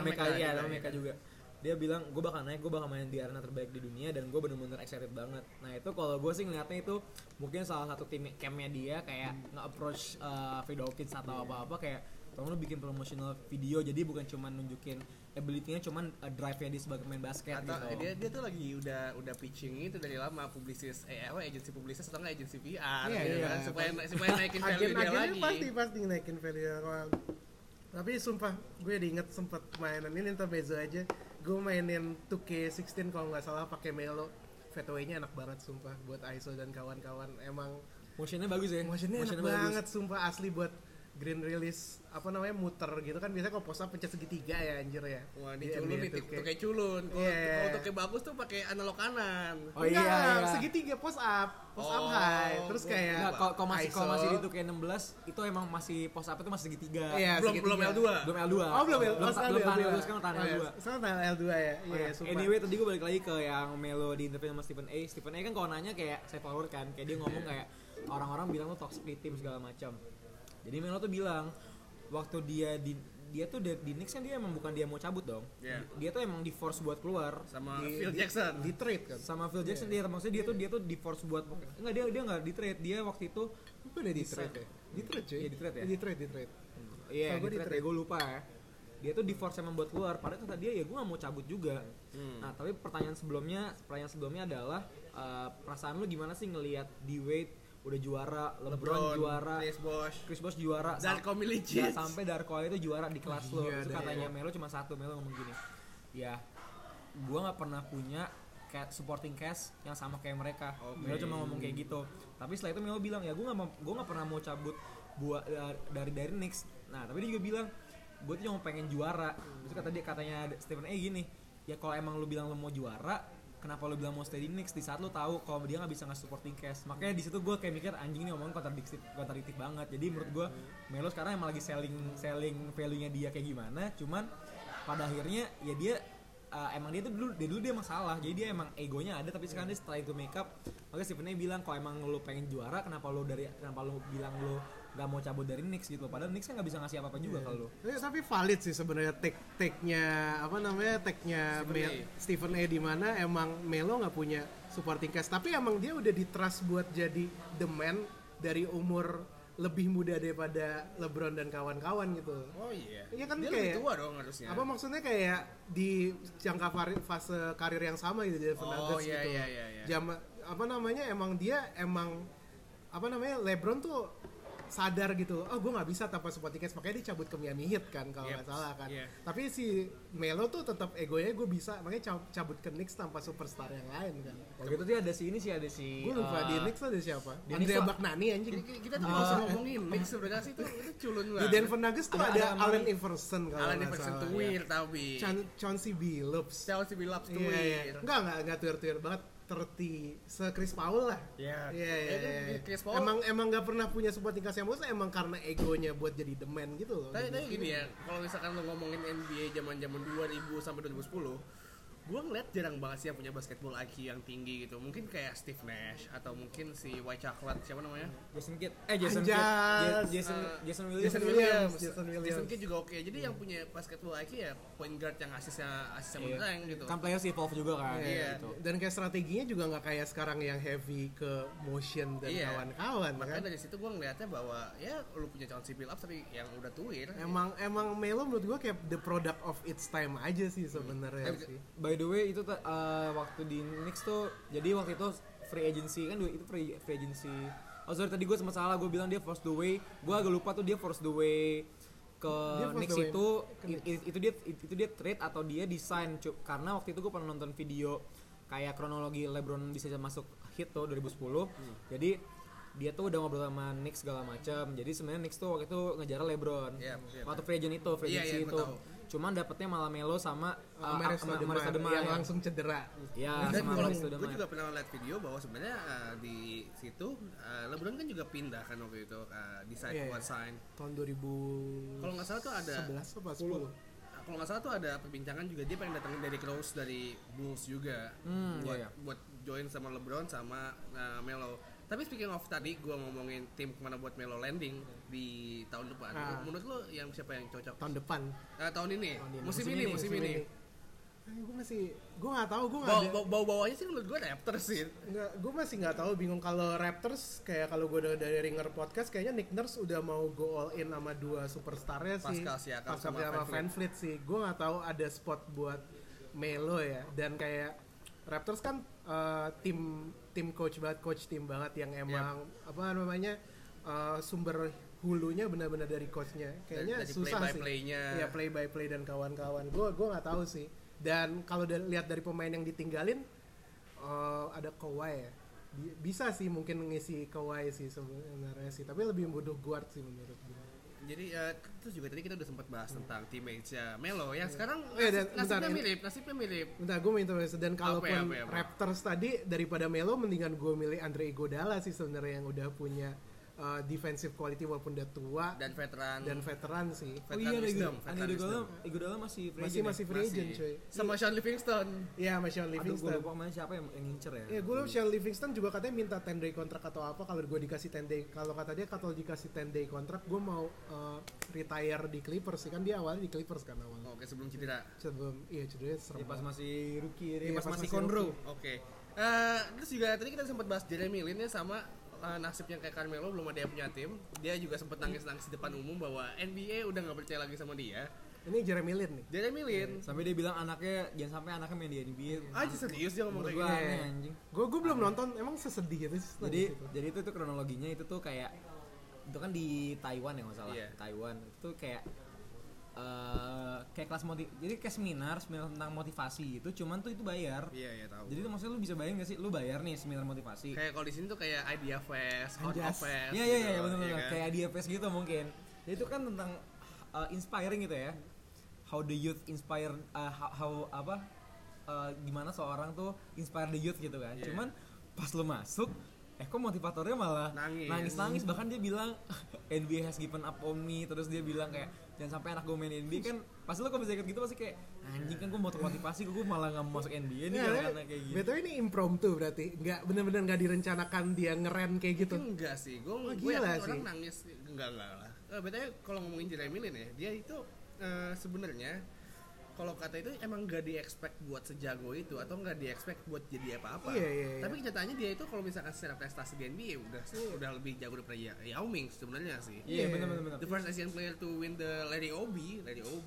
Meka juga. Dia bilang gue bakal main di arena terbaik di dunia dan gue bener-bener excited banget. Nah itu kalau gue sih ngeliatnya itu mungkin salah satu tim campnya dia kayak nge-approach Vidokins atau apa-apa kayak lu bikin promotional video, jadi bukan cuma nunjukin ability-nya, cuman drive-nya dia sebagai main basket atau gitu. Dia tuh lagi udah pitching itu dari lama, agensi publisis atau enggak agensi VR kan? supaya naikin value dia lagi. Pasti naikin value orang. Tapi sumpah gue diinget sempet mainan ini intermezzo aja. Gue mainin 2K16 kalau nggak salah pakai Melo. Fadeaway-nya enak banget sumpah buat ISO dan kawan-kawan. Emang motionnya bagus ya. Motionnya enak banget sumpah, asli buat green release muter gitu kan, biasanya kalau post up pencet segitiga ya anjir ya. Wah ini culun nih, tuh kayak culun. Kalau tuh kayak bagus tuh pakai analog kanan. Segitiga post up high. Terus kayak kalau masih di 2K16 itu emang masih post up itu masih segitiga. Belum L2. Belum L2. Belum L2 sekarang tahan L2. Sekarang tahan L2 ya. Anyway tadi gue balik lagi ke yang Melo di interview sama Stephen A kan kalau nanya kayak saya forward kan, kayak dia ngomong kayak orang-orang bilang tuh toxic di tim segala macam. Jadi Melo tuh bilang waktu dia tuh di Knicks kan dia emang bukan dia mau cabut dong. Dia tuh emang di force buat keluar sama Phil Jackson. Di trade kan. Sama Phil Jackson dia maksudnya dia tuh di force buat dia enggak di trade. Dia waktu itu udah di trade ya. Di trade cuy. Iya di trade ya. Di trade. Iya, di trade. Gue lupa ya. Dia tuh di force emang buat keluar. Padahal kata dia ya gue gak mau cabut juga. Nah tapi pertanyaan sebelumnya adalah perasaan lu gimana sih ngelihat D-Wade udah juara, LeBron juara, Chris Bosh juara, Darko Milicic sampai Darko itu juara di kelas lo. Itu katanya Melo cuma satu, Melo ngomong gini, ya gua nggak pernah punya kayak supporting cast yang sama kayak mereka. Melo cuma ngomong kayak gitu. Tapi setelah itu Melo bilang ya gua nggak pernah mau cabut dari Knicks. Nah tapi dia juga bilang gue tuh cuma pengen juara. Terus katanya Stephen A gini, ya kalau emang lu bilang lu mau juara, kenapa lu bilang mau stay di Knicks di saat lu tahu kalau dia nggak bisa ngasih supporting cast. Makanya di situ gue kayak mikir anjing ini ngomong kontradiktif banget. Jadi menurut gue Melo sekarang emang lagi selling value-nya dia kayak gimana. Cuman pada akhirnya ya dia emang dia tuh dulu dia emang salah, jadi dia emang egonya ada, tapi sekarang dia setelah itu make up, makanya Stephen A bilang kalau emang lu pengen juara kenapa lu bilang lu nggak mau cabut dari Knicks gitu, padahal Knicks kan nggak bisa ngasih apa-apa juga kalau lu. Tapi valid sih sebenarnya take-nya Stephen A di mana emang Melo nggak punya supporting cast, tapi emang dia udah di-trust buat jadi the man dari umur lebih muda daripada LeBron dan kawan-kawan gitu. Oh iya. Iya kan dia kayak lebih tua dong harusnya. Apa maksudnya kayak di jangka fase karir yang sama gitu jadi Nuggets iya, gitu. Iya. Emang dia LeBron tuh sadar gitu, gue nggak bisa tanpa supporting cast, makanya dia cabut ke Miami Heat kan kalau nggak salah kan. Tapi si Melo tuh tetap egonya gue bisa, makanya cabut ke Knicks tanpa superstar yang lain kan. Waktu itu dia ada si Gue lupa di Knicks ada siapa? di Andrea Knicks Bagnani anjing. Kita tuh nggak usah ngomongin Knicks sebenarnya sih itu culun Di banget. Denver Nuggets tuh ada Allen Iverson kalau Allen nggak Iverson salah. tuh weird tapi. Chauncey Billups. Chelsea Billups tuh Iya. weird. Enggak tuir-tuir banget. 30 se-Chris Paul lah. Iya. Chris Iya. Paul. Emang nggak pernah punya supporting cast yang bagus, emang karena egonya buat jadi the man gitu loh. Tapi gini ya, kalau misalkan lo ngomongin NBA zaman-zaman 2000 sampai 2010, gue ngeliat jarang banget sih yang punya basketball IQ yang tinggi gitu. Mungkin kayak Steve Nash atau mungkin si White Chocolate, siapa namanya? Jason Kidd Jason Kidd juga oke. Jadi yang punya basketball IQ ya point guard yang asisnya menang gitu. kan players evolve juga kan. Iya. Gitu. Dan kayak strateginya juga nggak kayak sekarang yang heavy ke motion dan kawan-kawan Makanya kan. dari situ gue ngeliatnya bahwa ya lu punya Chauncey Billups tapi yang udah tuir. Emang Melo menurut gue kayak the product of its time aja sih sebenarnya sih. By the way itu waktu di Knicks tuh, jadi waktu itu free agency kan, itu free agency. Oh sorry, tadi gue sempat salah, gue bilang dia forced the way. Gue agak lupa tuh dia forced the way ke Knicks itu dia trade atau dia design, karena waktu itu gue pernah nonton video kayak kronologi LeBron bisa masuk Heat tuh 2010. Jadi dia tuh udah ngobrol sama Knicks segala macam. Jadi sebenarnya Knicks tuh waktu itu ngejar LeBron. Waktu free agency itu. Cuman dapetnya malah Melo sama Maris Stoudemire yang langsung cedera. Ya, Dan sama kalau Maris Stoudemire. gue juga pernah lihat video bahwa sebenarnya di situ LeBron kan juga pindah kan waktu itu decide buat sign. Tahun 2000. Kalau nggak salah tuh ada 11 apa 10. Kalau nggak salah tuh ada perbincangan juga dia pengen datangin Derrick Rose dari Bulls juga buat join sama LeBron sama Melo. Tapi speaking of tadi gue ngomongin tim kemana buat Melo landing di tahun depan. Menurut lo yang siapa yang cocok? Tahun depan. Tahun ini. Musim ini. Gue nggak tahu, gue nggak ada. Bau-bauannya sih menurut gue Raptors sih. Gue masih nggak tahu, bingung. Kalau Raptors kayak kalau gue dari Ringer Podcast kayaknya Nick Nurse udah mau go all in sama dua superstarnya sih. Pascal sama Van Vliet sih. Gue nggak tahu ada spot buat Melo ya. Dan kayak Raptors kan tim coach banget yang emang sumber hulunya benar-benar dari coachnya. Kayaknya dari susah sih. Ya play by play dan kawan-kawan. Gue nggak tahu sih. Dan kalau lihat dari pemain yang ditinggalin, ada Kawhi ya. Bisa sih mungkin ngisi Kawhi sih sebenarnya sih. Tapi lebih butuh guard sih menurut gue. Jadi terus juga tadi kita udah sempat bahas tentang teammates-nya Melo yang sekarang nasibnya mirip. Bentar, gue mau interview. Dan kalaupun Raptors tadi daripada Melo, mendingan gue milih Andre Iguodala sih sebenarnya yang udah punya defensive quality walaupun udah tua dan veteran sih. Iguodala masih free agent coy. Sama Sean Livingston. Iya, sama Sean Livingston. Gue lupa kemarin siapa yang ngincer ya. Iya, gue lupa Sean Livingston juga katanya minta 10 day kontrak atau apa. Kalau gue dikasih 10 day, kalau kata dia kalau dikasih 10 day kontrak gue mau retire di Clippers sih, kan dia awalnya di Clippers kan awalnya. Oke, sebelum cedera. Cedera serem. Pas masih rookie, pas masih Conroe. Oke. Terus juga tadi kita sempat bahas Jeremy Lin ya, sama nasibnya kayak Carmelo, belum ada yang punya tim. Dia juga sempat nangis-nangis di depan umum bahwa NBA udah nggak percaya lagi sama dia. Ini Jeremy Lin nih. Jeremy Lin. Sampai dia bilang jangan sampai anaknya main di NBA. Serius dia ngomong kayak gitu. Anjing. Gue belum nonton, emang sesedih itu sih. Jadi itu tuh kronologinya itu tuh kayak itu kan di Taiwan ya nggak salah. Taiwan itu kayak kayak kelas jadi kayak seminar tentang motivasi itu, cuman tuh itu bayar. Iya tahu. Jadi itu maksudnya lu bisa bayar nggak sih, lu bayar nih seminar motivasi. Kayak kalau di sini tuh kayak Idea Fest, Out of Fest. Iya benar-benar kayak Idea Fest gitu mungkin. Jadi itu kan tentang inspiring gitu ya. How the youth inspire gimana seorang tuh inspire the youth gitu kan. Cuman pas lu masuk kok motivatornya malah nangis. bahkan dia bilang NBA has given up on me, terus dia bilang kayak jangan sampai anak gue main NBA kan. Pasti lo kalau bisa gitu pasti kayak anjing kan gue mau motivasi gue malah nggak mau masuk NBA nih karena kayak gitu. Betul, ini impromptu berarti nggak benar-benar nggak direncanakan dia ngeren kayak gitu. Enggak sih, gue gila orang sih. nangis enggak lah. Betul, kalau ngomongin Jeremy Lin ya, dia itu sebenarnya kalau kata itu emang gak di-expect buat sejago itu atau gak di-expect buat jadi apa-apa. Iya. Tapi kenyataannya dia itu kalau misalkan secara prestasi di NBA udah lebih jago daripada Yao Ming sebenarnya sih. Iya benar. The first Asian player to win the Larry Obi.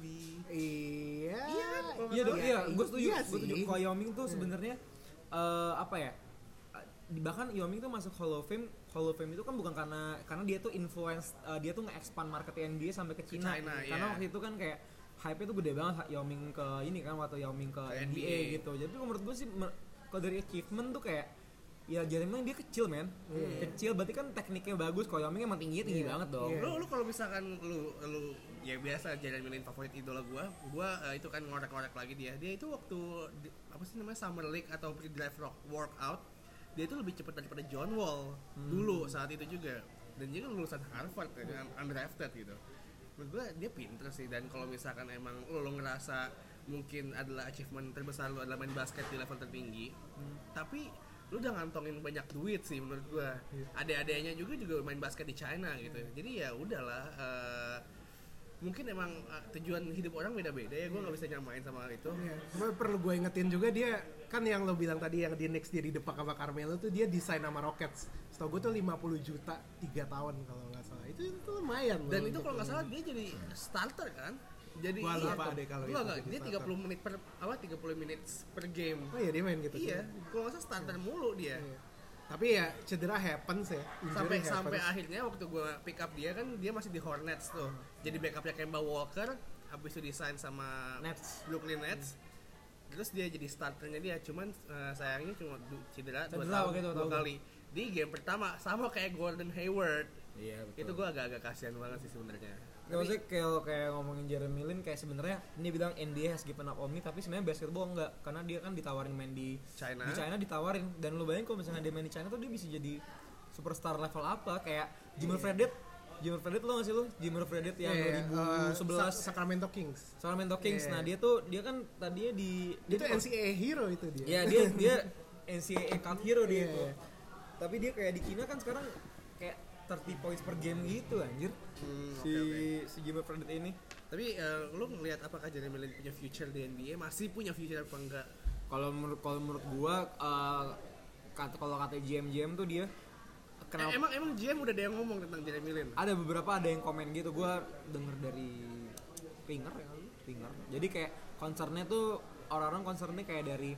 Iya. Iya, gue setuju. Iya Gue setuju. sih. Kalau Yao Ming tuh sebenarnya apa ya? Bahkan Yao Ming tuh masuk Hall of Fame itu kan bukan karena dia tuh influence, dia tuh nge-expand market NBA sampai ke China. Karena waktu itu kan kayak hype-nya tuh gede banget Yao Ming ke ini kan, waktu Yao Ming ke NBA gitu. Jadi menurut gue sih kalau dari achievement tuh kayak ya Jeremy dia kecil men. Kecil berarti kan tekniknya bagus. Kalau Yao Ming emang tinggi banget dong. Lu kalau misalkan lu ya biasa Jeremy Lin favorit idola gua itu kan ngorek-ngorek lagi dia itu waktu apa sih namanya Summer League atau pre-draft workout dia itu lebih cepat daripada John Wall dulu saat itu juga, dan dia kan lulusan Harvard kan, undrafted gitu. Menurut gue dia pinter sih, dan kalau misalkan emang lo ngerasa mungkin adalah achievement terbesar lo adalah main basket di level tertinggi, tapi lo udah ngantongin banyak duit sih menurut gue. Adik-adiknya juga main basket di China gitu, jadi ya udahlah. Mungkin emang tujuan hidup orang beda-beda ya, gue nggak bisa nyamain sama itu. Cuma perlu gue ingetin juga dia kan yang lo bilang tadi yang di Knicks dia didepak sama Carmelo tuh dia desain sama Rockets. Setahu gue tuh 50 juta 3 tahun kalau nggak salah. Itu lumayan. Dan itu kalau nggak salah dia jadi starter kan. Jadi gua lupa deh kalau itu. Dia 30 menit per 30 menit per game. Oh iya dia main gitu. Iya, kalau nggak salah starter mulu dia. Iya. Tapi ya cedera happens ya. Sampai akhirnya waktu gue pick up dia kan dia masih di Hornets tuh. Jadi backupnya Kemba Walker, habis itu desain sama Brooklyn Nets. Terus dia jadi starternya dia, cuman sayangnya cuma cedera 2 kali. Di game pertama sama kayak Gordon Hayward. Iya betul. Itu gue agak kasihan banget sih sebenarnya. Nggak, maksudnya kayak ngomongin Jeremy Lin kayak sebenarnya ini bilang NBA has given up on me, tapi sebenarnya basketball enggak, karena dia kan ditawarin main di China ditawarin, dan lu bayangin kalau misalnya dia main di China tuh dia bisa jadi superstar level apa kayak Jimmer Fredette lo nggak sih lu Jimmer Fredette yang 2011 Sacramento Kings. Nah dia kan tadinya itu NCAA hero itu dia. Iya dia NCAA cut hero dia itu. Tapi dia kayak di China kan sekarang kayak 30 points per game gitu anjir. Si Jimmy Fredette ini. Tapi lu ngelihat apakah Jeremy Lin punya future di NBA? Masih punya future apa enggak? Kalau menurut gua kalau kata GM tuh dia kenapa? Emang GM udah ada yang ngomong tentang Jeremy Lin? Ada yang komen gitu, gua denger dari Ringer. Jadi kayak concernnya tuh orang-orang concernnya kayak dari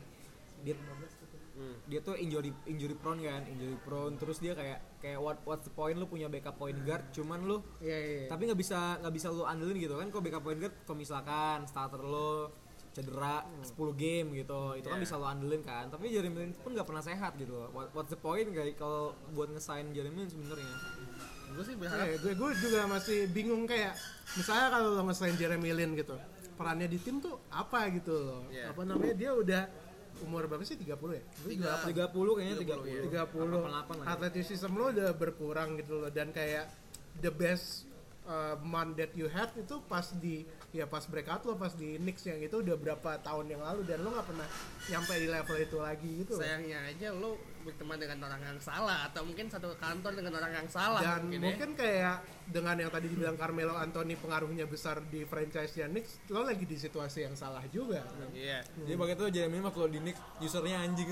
dia tuh injury prone, terus dia kayak what's the point lu punya backup point guard cuman lu tapi nggak bisa lu andelin gitu kan. Kok backup point guard kalau misalkan starter lu cedera 10 game gitu itu kan bisa lu andelin kan, tapi Jeremy Lin pun nggak pernah sehat gitu. What's the point kayak kalau buat nge-sign Jeremy Lin sebenarnya? Gue sih berharap gue juga masih bingung kayak misalnya kalau lo nge-sign Jeremy Lin gitu perannya di tim tuh apa gitu loh. Apa namanya, dia udah umur berapa sih, 30 ya? 30 kayaknya 30. Atletisism lo udah berkurang gitu loh, dan kayak the best month that you had itu pas breakout lo pas di Knicks yang itu udah berapa tahun yang lalu, dan lo nggak pernah nyampe di level itu lagi gitu. Sayangnya aja lo berteman dengan orang yang salah, atau mungkin satu kantor dengan orang yang salah. Dan mungkin kayak dengan yang tadi dibilang Carmelo Anthony pengaruhnya besar di franchise-nya Knicks, lo lagi di situasi yang salah juga. Iya. Jadi pakai tuh Jeremy mah kalau di Knicks usernya anjing.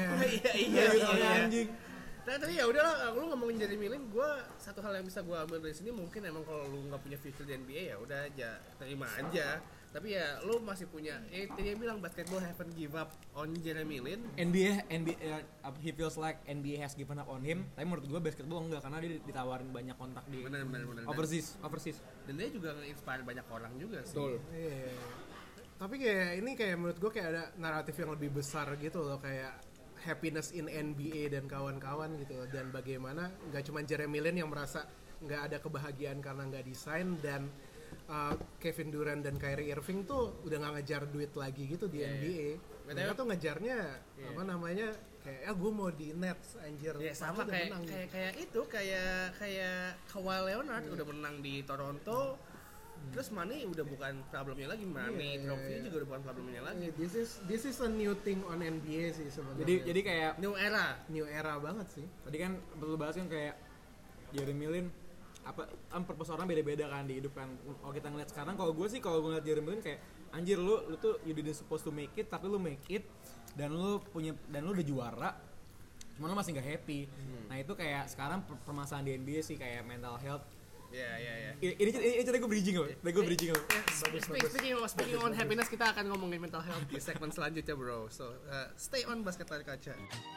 Iya. Anjing. Tapi ya udahlah, lu ngomongin Jeremy Lin, gue satu hal yang bisa gue ambil dari sini mungkin emang kalau lu nggak punya future di NBA ya udah aja terima aja. Tapi ya lu masih punya, dia bilang basketball haven't give up on Jeremy Lin. NBA he feels like NBA has given up on him. Tapi menurut gue basketball enggak, karena dia ditawarin banyak kontak di bener. overseas. Dan dia juga nge-inspire banyak orang juga sih. Betul. Iya. Tapi kayak menurut gue kayak ada naratif yang lebih besar gitu loh, kayak happiness in NBA dan kawan-kawan gitu, dan bagaimana nggak cuma Jeremy Lin yang merasa nggak ada kebahagiaan karena nggak desain, dan Kevin Durant dan Kyrie Irving tuh udah nggak ngejar duit lagi gitu di NBA. Mereka tuh ngejarnya apa namanya kayak gue mau di Nets anjir. Ya sama kayak Kawhi Leonard udah menang di Toronto. Terus money udah bukan problemnya lagi, money trophy juga udah bukan problemnya lagi. This is a new thing on NBA sih sebenarnya. Jadi kayak new era banget sih. Tadi kan perlu bahas kan kayak Jeremy Lin purpose orang beda-beda kan di hidup kan. Kalau kita ngeliat sekarang, kalau gue ngeliat Jeremy Lin kayak anjir lu tuh you didn't supposed to make it tapi lu make it dan lu udah juara. Cuma lu masih nggak happy. Nah itu kayak sekarang permasalahan di NBA sih kayak mental health. Iya. Ini cerita gue bridging loh. Speaking on happiness, kita akan ngomongin mental health di segmen selanjutnya, bro. So, stay on Basket Layar Kaca.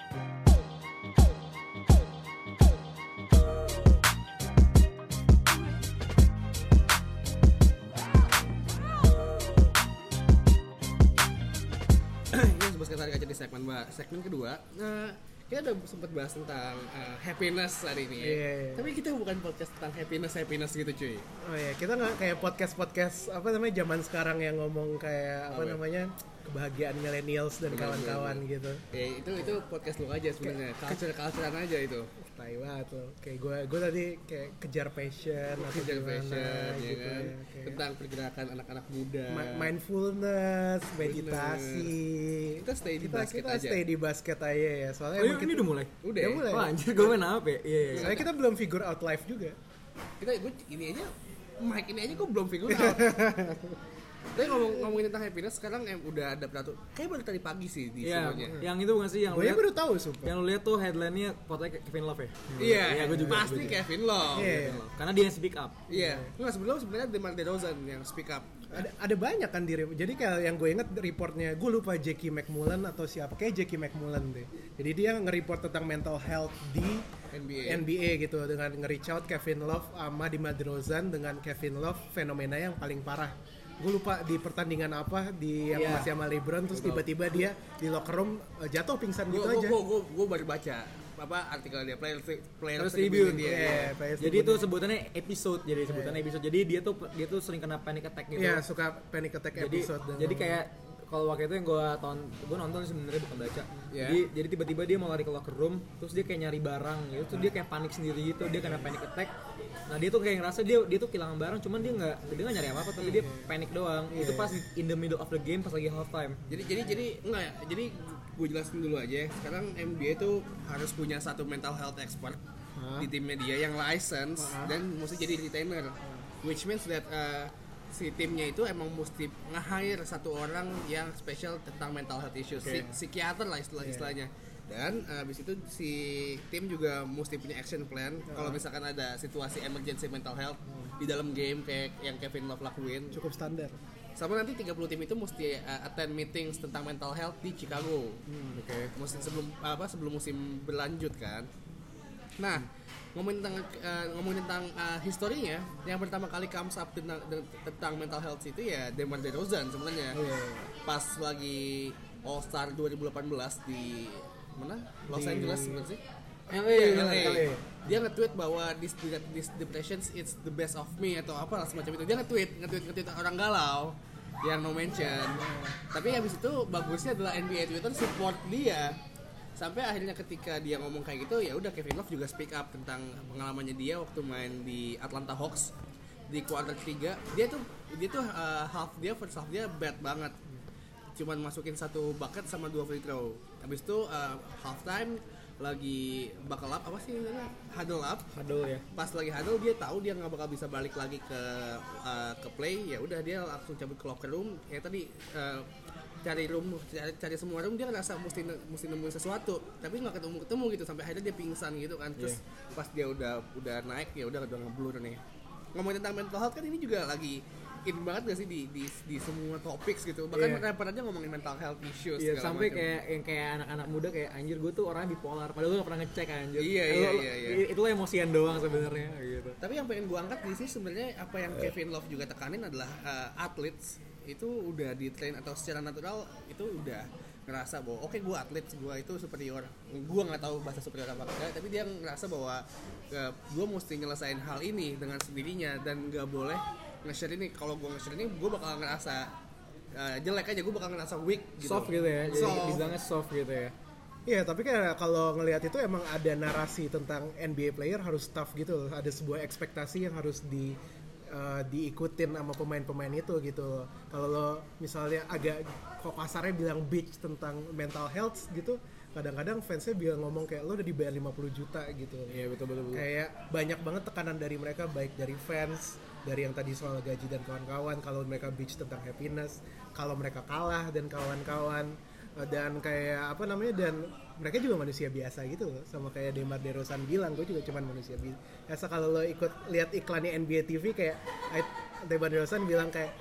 Ini Basket Layar Kaca di segmen kedua. Kita udah sempat bahas tentang happiness hari ini ya. Tapi kita bukan podcast tentang happiness gitu cuy. Oh iya, kita nggak kayak podcast zaman sekarang yang ngomong kayak kebahagiaan millennials dan kawan-kawan gitu. Ya itu podcast lu aja sebenarnya. Culture-culturean aja itu. Tai banget loh. Kayak gue tadi kayak kejar passion ya gitu kan. Tentang pergerakan anak-anak muda. Mindfulness, meditasi. Kita stay di basket aja. Kita stay di basket aja ya. Soalnya ini udah mulai. Udah mulai. Oh anjir, gue main apa ya? Iya. Soalnya kita belum figure out life juga. Ini aja gue belum figure out. Tapi ngomongin tentang happiness sekarang udah ada peraturan. Kayak baru tadi pagi sih di semuanya. Yang itu bukan sih yang gue baru tahu sumpah. Yang lu lihat tuh headline-nya fotonya Kevin Love ya? Iya, gue juga. Pasti Kevin Love. Karena dia yang speak up. Iya. Enggak sebenarnya DeMar DeRozan yang speak up. Ada banyak kan jadi kayak yang gue inget reportnya, gue lupa Jackie McMullen atau siapa, kayak Jackie McMullen deh. Jadi dia nge-report tentang mental health di NBA gitu dengan nge-reach out Kevin Love sama DeMar DeRozan dengan Kevin Love fenomena yang paling parah. Gue lupa di pertandingan apa yang masih sama LeBron terus tiba-tiba dia di locker room jatuh pingsan gitu aja. Gue baru baca artikel dia player tribute dia. Jadi itu sebutannya episode. Jadi dia tuh sering kena panic attack gitu. Iya, suka panic attack episode. Jadi kayak kalau waktu itu yang gue nonton sebenarnya bukan baca. Jadi tiba-tiba dia mau lari ke locker room, terus dia kayak nyari barang gitu, terus dia kayak panik sendiri gitu, dia kena panic attack. Nah dia tuh kayak ngerasa dia tuh kehilangan barang, cuman dia nggak nyari apa-apa, tapi dia panik doang. Itu pas in the middle of the game, pas lagi half time. Jadi gue jelasin dulu aja. Sekarang NBA tuh harus punya satu mental health expert di timnya dia yang license dan mesti jadi retainer, which means that si timnya itu emang mesti nge-hire satu orang yang spesial tentang mental health issues, psikiater lah istilahnya. Dan abis itu si tim juga mesti punya action plan kalau misalkan ada situasi emergency mental health di dalam game kayak yang Kevin Love lakuin. Cukup standar. Sama nanti 30 tim itu mesti attend meetings tentang mental health di Chicago. Mesti sebelum musim berlanjut kan. Nah, ngomongin tentang historinya, yang pertama kali comes up tentang mental health itu ya DeMar DeRozan sebenarnya. Pas lagi All Star 2018 di mana? Los Angeles sebenarnya sih. LA. Dia nge-tweet bahwa this depression it's the best of me atau apa semacam itu. Dia nge-tweet orang galau yang no mention. Tapi habis itu bagusnya adalah NBA Twitter support dia. Sampai akhirnya ketika dia ngomong kayak gitu, ya udah Kevin Love juga speak up tentang pengalamannya dia waktu main di Atlanta Hawks di quarter 3. Dia tuh first half dia bad banget. Cuman masukin 1 bucket sama 2 free throw. Habis itu halftime lagi buckle up huddle ya. Pas lagi huddle dia tahu dia nggak bakal bisa balik lagi ke play, ya udah dia langsung cabut ke locker room. Kayak tadi cari semua room, dia ngerasa mesti nemuin sesuatu tapi nggak ketemu gitu sampai akhirnya dia pingsan gitu kan. Terus pas dia udah naik ya udah ngeblur nih. Ngomongin tentang mental health kan ini juga lagi in banget gak sih di semua topik gitu, bahkan rapper aja ngomongin mental health issues sampai kayak anak-anak muda kayak anjir gue tuh orangnya bipolar padahal gue gak pernah ngecek anjir. Iya. Itu emosian doang sebenarnya gitu. Tapi yang pengen gue angkat di sini sebenarnya apa yang Kevin Love juga tekanin adalah athletes itu udah di train atau secara natural itu udah ngerasa bahwa oke, gue atlet, gue itu superior. Gue nggak tahu bahasa superior apa enggak, tapi dia ngerasa bahwa gue mesti nyelesain hal ini dengan sendirinya dan nggak boleh nge-share ini. Kalau gue nge-share ini gue bakal ngerasa jelek aja, gue bakal ngerasa weak gitu. Soft gitu ya, jadi dibilangnya soft gitu ya. Iya, tapi kayak kalau ngelihat itu emang ada narasi tentang NBA player harus tough gitu loh. Ada sebuah ekspektasi yang harus diikutin sama pemain-pemain itu gitu. Kalau lo misalnya agak kok kasarnya bilang bitch tentang mental health gitu, kadang-kadang fansnya bilang ngomong kayak lo udah dibayar 50 juta gitu. Iya, betul. Kayak banyak banget tekanan dari mereka, baik dari fans, dari yang tadi soal gaji dan kawan-kawan, kalau mereka bitch tentang happiness, kalau mereka kalah dan kawan-kawan, dan kayak apa namanya, dan mereka juga manusia biasa gitu loh, sama kayak DeMar DeRozan bilang, gue juga cuman manusia biasa. Kalau lo ikut lihat iklannya NBA TV kayak DeMar DeRozan bilang kayak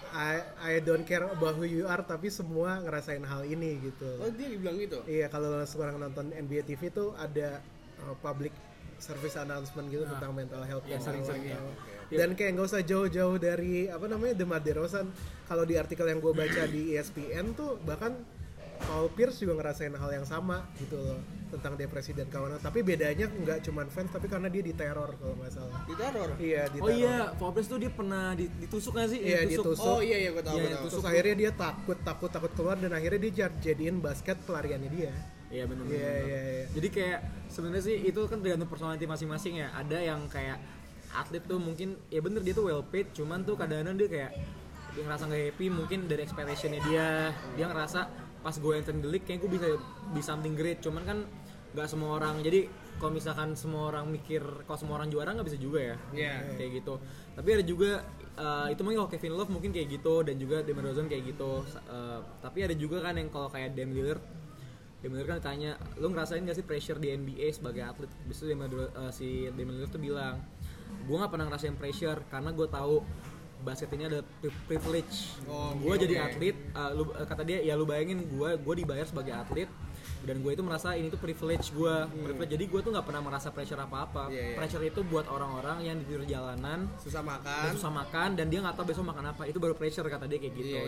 I don't care about who you are, tapi semua ngerasain hal ini gitu. Oh, dia bilang gitu? Iya, kalau sekarang nonton NBA TV tuh ada public service announcement gitu tentang mental health. Ya, sering-sering ya. Dan kayak nggak usah jauh-jauh dari apa namanya DeMar DeRozan. Kalau di artikel yang gue baca di ESPN tuh bahkan Paul Pierce juga ngerasain hal yang sama gitu loh, tentang depresi dan kawan. Tapi bedanya nggak cuman fans, tapi karena dia diteror kalau nggak salah. Diteror? Iya, diteror. Oh iya, Paul Pierce tuh dia pernah ditusuk nggak sih? Iya, ditusuk. Oh iya, gue tahu. Iya, Terus akhirnya dia takut keluar, dan akhirnya dia jadiin basket pelariannya dia. Iya benar. Iya. Jadi kayak sebenarnya sih itu kan tergantung personality masing-masing ya. Ada yang kayak atlet tuh mungkin ya bener dia tuh well paid, cuman tuh kadang-kadang dia kayak dia ngerasa nggak happy mungkin dari expectationnya dia ngerasa pas gue enter the league kayak gue bisa be something great, cuman kan nggak semua orang. Jadi kalau misalkan semua orang mikir kalau semua orang juara nggak bisa juga ya. Kayak gitu. Tapi ada juga itu mungkin kalau Kevin Love mungkin kayak gitu, dan juga DeMar DeRozan kayak gitu. Tapi ada juga kan yang kalau kayak Damian Lillard kan ditanya, lo ngerasain gak sih pressure di NBA sebagai atlet? Biasanya si Damian Lillard tuh bilang, gue gak pernah ngerasain pressure karena gue tahu basket ini ada privilege. Gue jadi atlet, kata dia ya lu bayangin gue dibayar sebagai atlet, dan gue itu merasa ini tuh privilege gue. Jadi gue tuh nggak pernah merasa pressure apa-apa. Pressure itu buat orang-orang yang di pinggir jalanan susah makan dan dia nggak tahu besok makan apa, itu baru pressure, kata dia kayak gitu.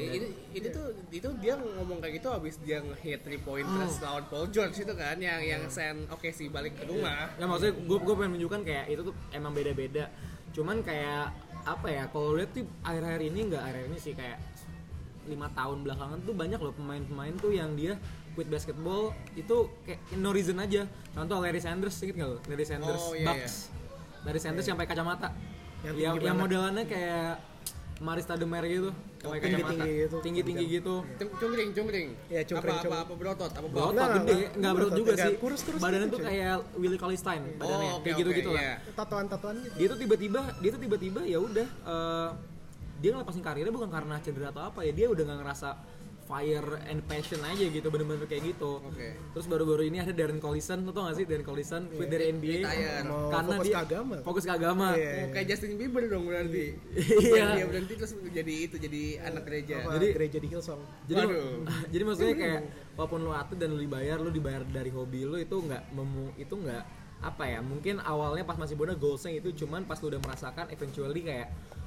Itu dia ngomong kayak gitu abis dia nge-hit 3 pointers lawan Paul George itu kan, yang send sih balik ke rumah. Ya maksudnya gue pengen menunjukkan kayak itu tuh emang beda-beda. Cuman kayak apa ya, kalau lihat tuh akhir-akhir ini sih kayak 5 tahun belakangan tuh banyak loh pemain-pemain tuh yang dia quit basketball itu kayak no reason aja. Contoh Larry Sanders, inget gak lo? Larry Sanders, Bucks. Larry Sanders yang pakai kacamata, yang modelannya kayak Maris Stademer gitu, pakai kacamata tinggi gitu. Cungkring. Ya, cungkring. Apa berotot? Berotot gede, nggak berotot juga sih. Kurus, badannya tuh kayak Willie Cauley-Stein badannya, kayak gitu-gitu lah. Tatoan gitu. Dia tuh tiba-tiba ya udah dia ngelepasin karirnya bukan karena cedera atau apa ya, dia udah nggak ngerasa fire and passion aja gitu, bener-bener kayak gitu. Terus baru-baru ini ada Darren Collison, lo tau gak sih Darren Collison quit dari NBA karena fokus dia fokus ke agama. Kayak Justin Bieber dong berarti. Dia berhenti terus jadi anak gereja. Jadi gereja di Hillsong. Jadi maksudnya kayak walaupun lo atlet dan lo dibayar dari hobi lo, itu nggak apa ya, mungkin awalnya pas masih muda goalsnya itu, cuman pas lo udah merasakan eventually kayak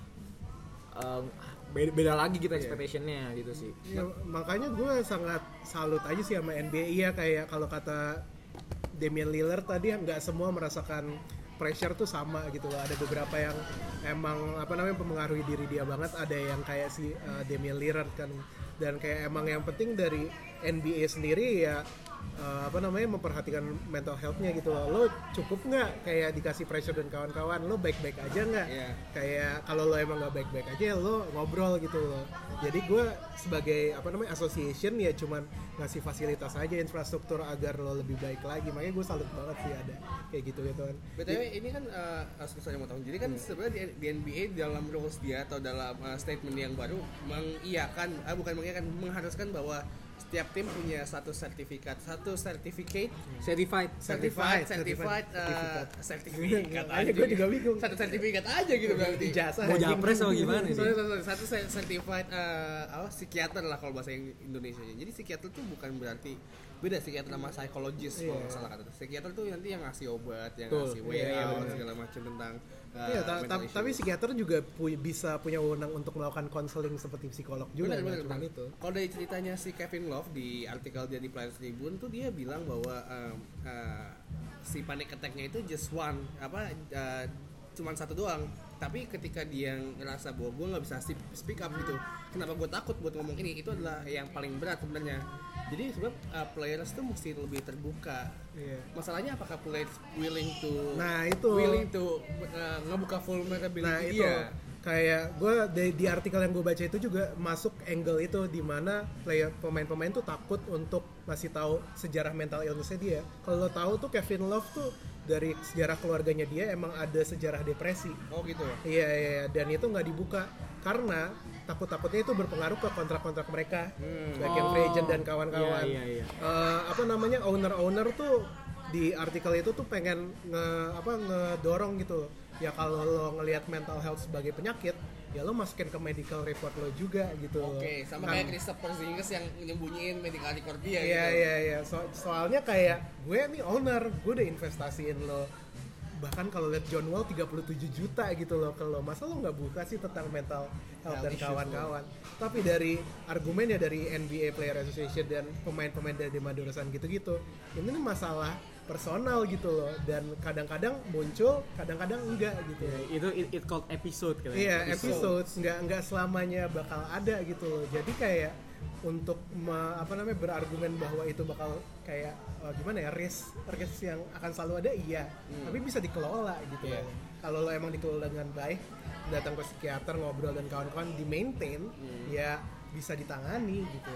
beda lagi gitu expectationnya gitu sih. Ya, makanya gue sangat salut aja sih sama NBA. Iya, kayak kalau kata Damian Lillard tadi, nggak semua merasakan pressure tuh sama gitu loh. Ada beberapa yang emang mempengaruhi diri dia banget. Ada yang kayak si Damian Lillard kan, dan kayak emang yang penting dari NBA sendiri ya memperhatikan mental health-nya gitu loh. Lo cukup nggak kayak dikasih pressure dan kawan-kawan, lo baik-baik aja nggak? Kayak kalau lo emang nggak baik-baik aja, lo ngobrol gitu loh. Jadi gue sebagai association ya cuman ngasih fasilitas aja, infrastruktur agar lo lebih baik lagi. Makanya gue salut banget sih ada kayak gitu kan. BTW ini kan saya mau tahu. Jadi kan sebenarnya di NBA dalam rules dia atau dalam statement yang baru mengharuskan bahwa setiap tim punya satu sertifikat aja gue juga bingung, satu sertifikat aja gitu berarti ijazah mau japres atau gimana sih. Satu certified psikiater lah kalau bahasa Indonesia. Jadi psikiater tuh bukan berarti beda psikiater sama psikologis kalau nggak salah kata. Psikiater tuh nanti yang ngasih obat, yang ngasih way out segala macam tentang tapi psikiater juga bisa punya wewenang untuk melakukan konseling seperti psikolog juga. Benar. Itu. Kalau dari ceritanya si Kevin Love di artikel dia di Players Tribune tuh, dia bilang bahwa si panic attack-nya itu just one, cuman satu doang. tapi ketika dia ngerasa bahwa gue nggak bisa speak up gitu, kenapa gue takut buat ngomong ini, itu adalah yang paling berat sebenarnya. Jadi sebenarnya players tuh mesti lebih terbuka. Masalahnya apakah players willing to ngebuka vulnerability dia? Kayak gue di artikel yang gue baca itu juga masuk angle itu, di mana pemain-pemain tuh takut untuk ngasih tahu sejarah mental illness-nya dia. Kalau lo tahu tuh Kevin Love tuh dari sejarah keluarganya dia emang ada sejarah depresi. Oh gitu. Iya, dan itu nggak dibuka karena takutnya itu berpengaruh ke kontrak-kontrak mereka, baik yang free agent dan kawan-kawan. Owner tuh di artikel itu tuh pengen ngedorong gitu. Ya kalau lo ngelihat mental health sebagai penyakit, ya lo masukin ke medical report lo juga gitu. Oke, sama kayak Kristaps Porzingis yang nyembunyiin medical record dia gitu. Iya. Soalnya kayak gue nih owner, gue udah investasiin lo. Bahkan kalau lihat John Wall 37 juta gitu loh ke lo. Masa lo nggak buka sih tentang mental health dan kawan-kawan? Tapi dari argumennya dari NBA Player Association dan pemain-pemain dari Madurasan gitu-gitu, ini nih masalah personal gitu loh, dan kadang-kadang muncul, kadang-kadang enggak gitu. Itu it called episode kan. Iya, episodes enggak selamanya bakal ada gitu loh. Jadi kayak untuk berargumen bahwa itu bakal kayak risk yang akan selalu ada, iya. Tapi bisa dikelola gitu loh. Kalau lo emang dikelola dengan baik, datang ke psikiater, ngobrol dan kawan-kawan, di maintain, ya bisa ditangani gitu.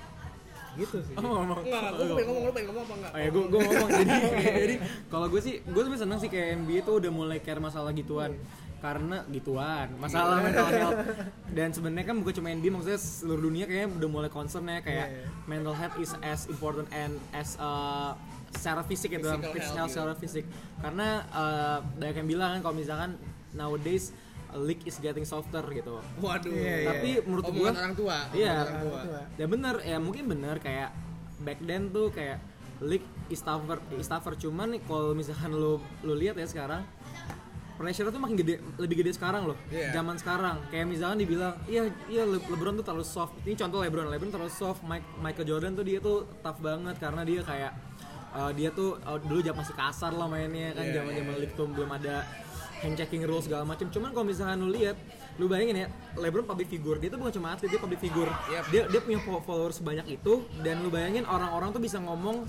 Gitu sih. Enggak, gue pengen ngomong apa enggak? Oh ya, gue ngomong jadi kalau gue sebenarnya seneng sih kayak NBA tuh udah mulai care masalah gituan. Karena masalah mental health. Dan sebenarnya kan bukan cuma NBA, maksudnya seluruh dunia kayaknya udah mulai concern ya, kayak mental health is as important and as secara fisik gitu, health secara fisik. Karena banyak yang bilang kan kalau misalkan nowadays league is getting softer gitu. Waduh. Tapi menurut gue orang tua. Iya. Ya benar, ya mungkin benar kayak back then tuh kayak league is tougher. Cuman nih kalau misalkan lu lihat ya sekarang pressure tuh makin lebih gede sekarang loh. Zaman sekarang kayak misalkan dibilang iya LeBron tuh terlalu soft. Ini contoh LeBron terlalu soft. Michael Jordan tuh dia tuh tough banget karena dia kayak dia tuh dulu masih kasar lah mainnya kan, zaman league tuh belum ada hand checking rules segala macam. Cuman kalau misalkan lu lihat, lu bayangin ya, LeBron public figure, dia tuh bukan cuma atlet, dia public figure. Dia punya followers sebanyak itu, dan lu bayangin orang-orang tuh bisa ngomong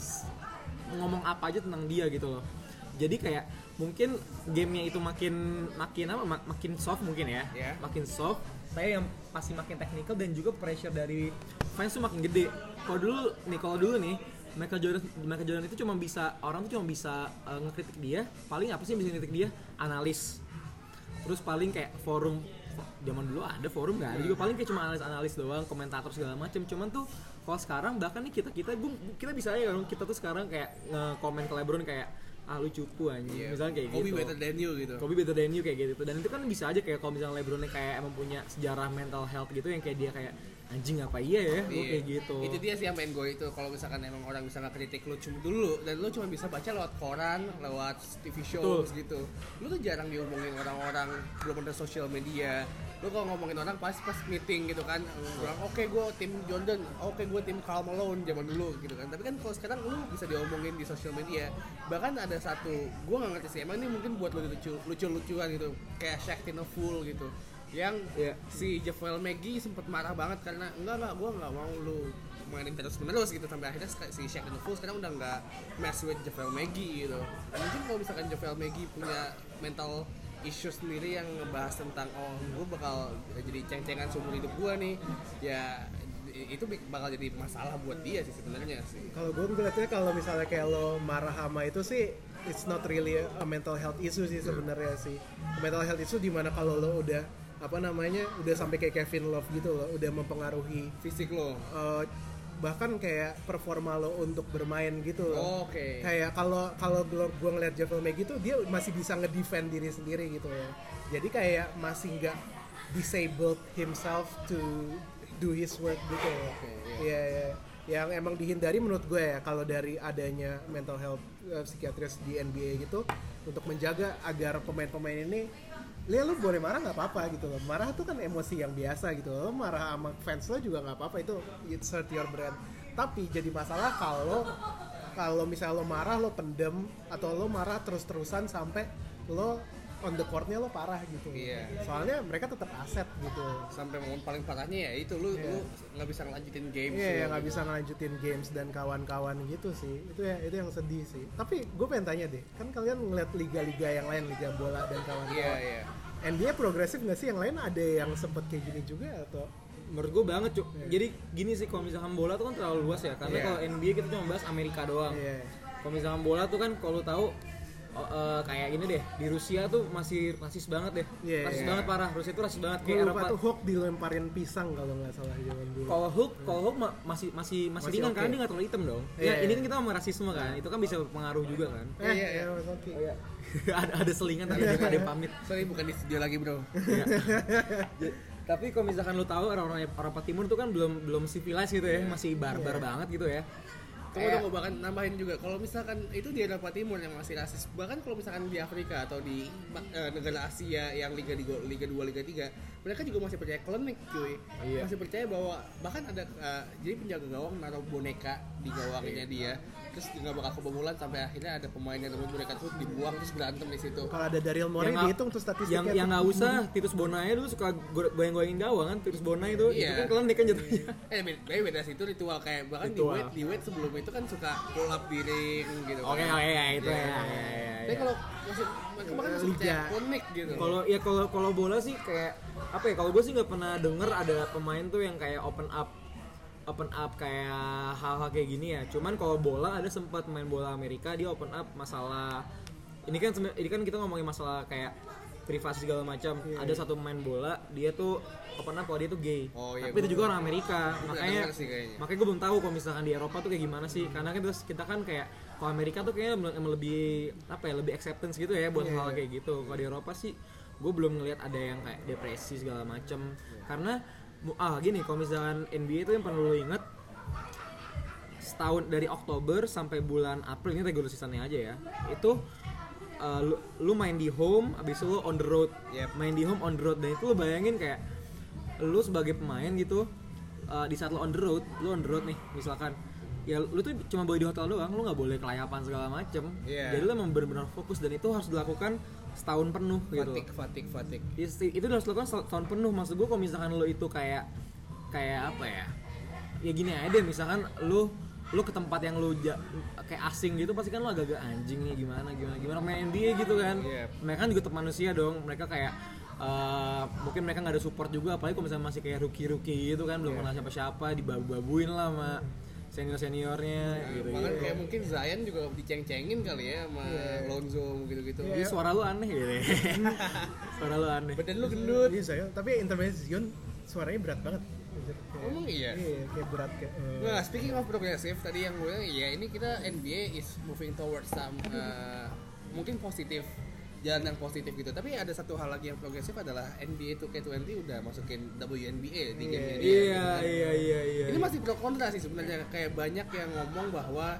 apa aja tentang dia gitu loh. Jadi kayak mungkin gamenya itu makin soft mungkin ya. Makin soft, saya yang pasti makin technical, dan juga pressure dari fans tuh makin gede. Kalau dulu nih Michael Jordan itu orang tuh cuma bisa ngekritik dia, paling apa sih yang bisa ngekritik dia? Analis. Terus paling kayak forum, zaman dulu ada forum nggak ada juga, paling kayak cuma analis doang, komentator segala macem. Cuman tuh kalau sekarang bahkan nih kita bisa aja kan, kita tuh sekarang kayak nge-komen ke LeBron kayak lu cupu anjing, misalnya kayak Kobe gitu. Kobe better than you kayak gitu. Dan itu kan bisa aja kayak kalau misalnya LeBronnya kayak emang punya sejarah mental health gitu, yang kayak dia kayak anjing apa iya ya, lu kayak gitu. Itu dia sih yang main gue itu, kalau misalkan emang orang bisa ngekritik lu cuma dulu, dan lu cuma bisa baca lewat koran, lewat TV shows gitu. Lu tuh jarang diomongin orang-orang, belum ada social media. Lu kalau ngomongin orang pas meeting gitu kan, bilang oke, gue tim Jordan, oke, gue tim Karl Malone zaman dulu gitu kan. Tapi kan kalau sekarang lu bisa diomongin di social media. Bahkan ada satu, gue nggak ngerti sih, emang ini mungkin buat lucu-lucuan gitu, kayak Shaq in a Fool gitu, yang si JaVale McGee sempet marah banget karena enggak, gue nggak mau lu mainin terus-menerus gitu, sampai akhirnya si Shaq in a Fool sekarang udah nggak mess with JaVale McGee gitu. Mungkin kalau misalkan JaVale McGee punya mental isu sendiri yang ngebahas tentang gue bakal jadi ceng-cengan seumur hidup gue nih, ya itu bakal jadi masalah buat dia sih sebenarnya sih. Kalau gue ngeliatnya, kalau misalnya kayak lo marah sama itu sih, it's not really a mental health issue sih sebenarnya sih. Mental health issue dimana kalau lo udah udah sampai kayak Kevin Love gitu loh, udah mempengaruhi fisik lo, bahkan kayak performa lo untuk bermain gitu loh. Oke. Kayak kalau gue ngeliat JaVale McGee gitu, dia masih bisa ngedefend diri sendiri gitu loh. Jadi kayak masih nggak disabled himself to do his work gitu loh. Iya. Yang emang dihindari menurut gue ya, kalau dari adanya mental health psikiatris di NBA gitu, untuk menjaga agar pemain-pemain ini, lu boleh marah nggak apa-apa gitu loh. Marah tuh kan emosi yang biasa gitu loh. Lo marah sama fans lo juga nggak apa-apa, itu it's hurt your brand. Tapi jadi masalah kalau misalnya lo marah, lo pendem, atau lo marah terus-terusan sampai lo on the court-nya lo parah gitu. Soalnya mereka tetap aset gitu. Sampai momen paling parahnya ya itu lu nggak bisa ngelanjutin games. Nggak bisa ngelanjutin games dan kawan-kawan gitu sih. Itu yang sedih sih. Tapi gue pengen tanya deh, kan kalian ngeliat liga-liga yang lain, liga bola dan kawan-kawan. NBA progresif nggak sih? Yang lain ada yang sempet kayak gini juga atau? Menurut gue banget Cuk. Jadi gini sih, kalau misalkan bola tuh kan terlalu luas ya. Karena kalau NBA kita cuma bahas Amerika doang. Kalau misalkan bola tuh kan kalau tahu kayak gini deh, di Rusia tuh masih rasis banget deh. Rasis banget parah. Rusia tuh rasis banget kayak Eropa tuh Hulk dilemparin pisang kalau nggak salah zaman dulu. Kalau Hulk masih ringan karena dia nggak terlalu hitam dong. Ini kan kita ngomong rasisme kan. Itu kan bisa berpengaruh juga kan. Ada selingan tapi ada yang pamit. Sorry, bukan di studio lagi, bro. Tapi kalau misalkan lu tahu orang Eropa Timur tuh kan belum civilized gitu ya, masih barbar banget gitu ya. Tunggu bahkan nambahin juga kalau misalkan itu di Eropa Timur yang masih rasis, bahkan kalau misalkan di Afrika atau di negara Asia yang Liga 2, Liga 3, mereka juga masih percaya klinik cuy. Masih percaya bahwa bahkan ada jadi penjaga gawang naruh boneka di gawangnya dia, terus nggak bakal kebobolan sampai akhirnya ada pemain yang nemuin boneka terus dibuang terus berantem di situ. Kalau ada Daryl Morey dihitung tuh statistiknya. Yang nggak usah, Titus Bonai dulu suka goyang-goyangin gawang kan, Titus Bonai itu kan klinik kan jatuhnya. Beda sih itu ritual kayak bahkan di weight sebelum itu kan suka pull up di ring gitu. Oke, itu ya. Tapi kalau masih percaya klinik gitu. Kalau bola sih kayak apa ya? Kalau gue sih nggak pernah denger ada pemain tuh yang kayak open up kayak hal-hal kayak gini ya. Cuman kalau bola ada sempat main bola Amerika, dia open up masalah ini kan kita ngomongin masalah kayak privasi segala macam. Ada satu pemain bola dia tuh open up kalau dia tuh gay. Tapi itu juga orang Amerika. Makanya gue belum tahu kalau misalkan di Eropa tuh kayak gimana sih. Karena kan kita kan kayak kalau Amerika tuh kayaknya lebih lebih acceptance gitu ya buat hal kayak gitu. Kalau di Eropa sih gue belum ngelihat ada yang kayak depresi segala macam. Karena gini, kalau misalkan NBA itu yang perlu lo inget, setahun dari Oktober sampai bulan April, ini regular seasonnya aja ya, itu lu main di home, abis itu lu on the road. Main di home on the road, dan itu lu bayangin kayak lu sebagai pemain gitu, di saat lu on the road nih misalkan, ya lu tuh cuma boleh di hotel doang, lu nggak boleh kelayapan segala macem. Jadi lu emang benar-benar fokus, dan itu harus dilakukan setahun penuh gitu. Fatik. Itu harus dilakukan setahun penuh. Maksud gue kalau misalkan lu itu kayak apa ya? Ya gini aja deh, misalkan lu ke tempat yang lu kayak asing gitu, pasti kan lu agak-agak anjing nih gimana main NBA gitu kan. Mereka kan juga tetap manusia dong. Mereka kayak mungkin mereka nggak ada support juga, apalagi kalau misalnya masih kayak rookie gitu kan, belum kenal siapa-siapa, dibabu-babuin lah sama seniornya gitu. Bahkan kayak mungkin Zion juga diceng-cengin kali ya sama Lonzo gitu-gitu. Jadi suara lu aneh gitu. Suara lu aneh. Badan lu gendut. Iya Zion, tapi intervensi Zion suaranya berat banget. Emang iya? Iya, kayak berat kayak. Nah, speaking of progressive, tadi yang gue ini kita NBA is moving towards some mungkin positif, jalan yang positif gitu. Tapi ada satu hal lagi yang progresif adalah NBA 2K20 udah masukin WNBA di game ini. Iya. Ini masih pro kontra sih sebenarnya. Kayak banyak yang ngomong bahwa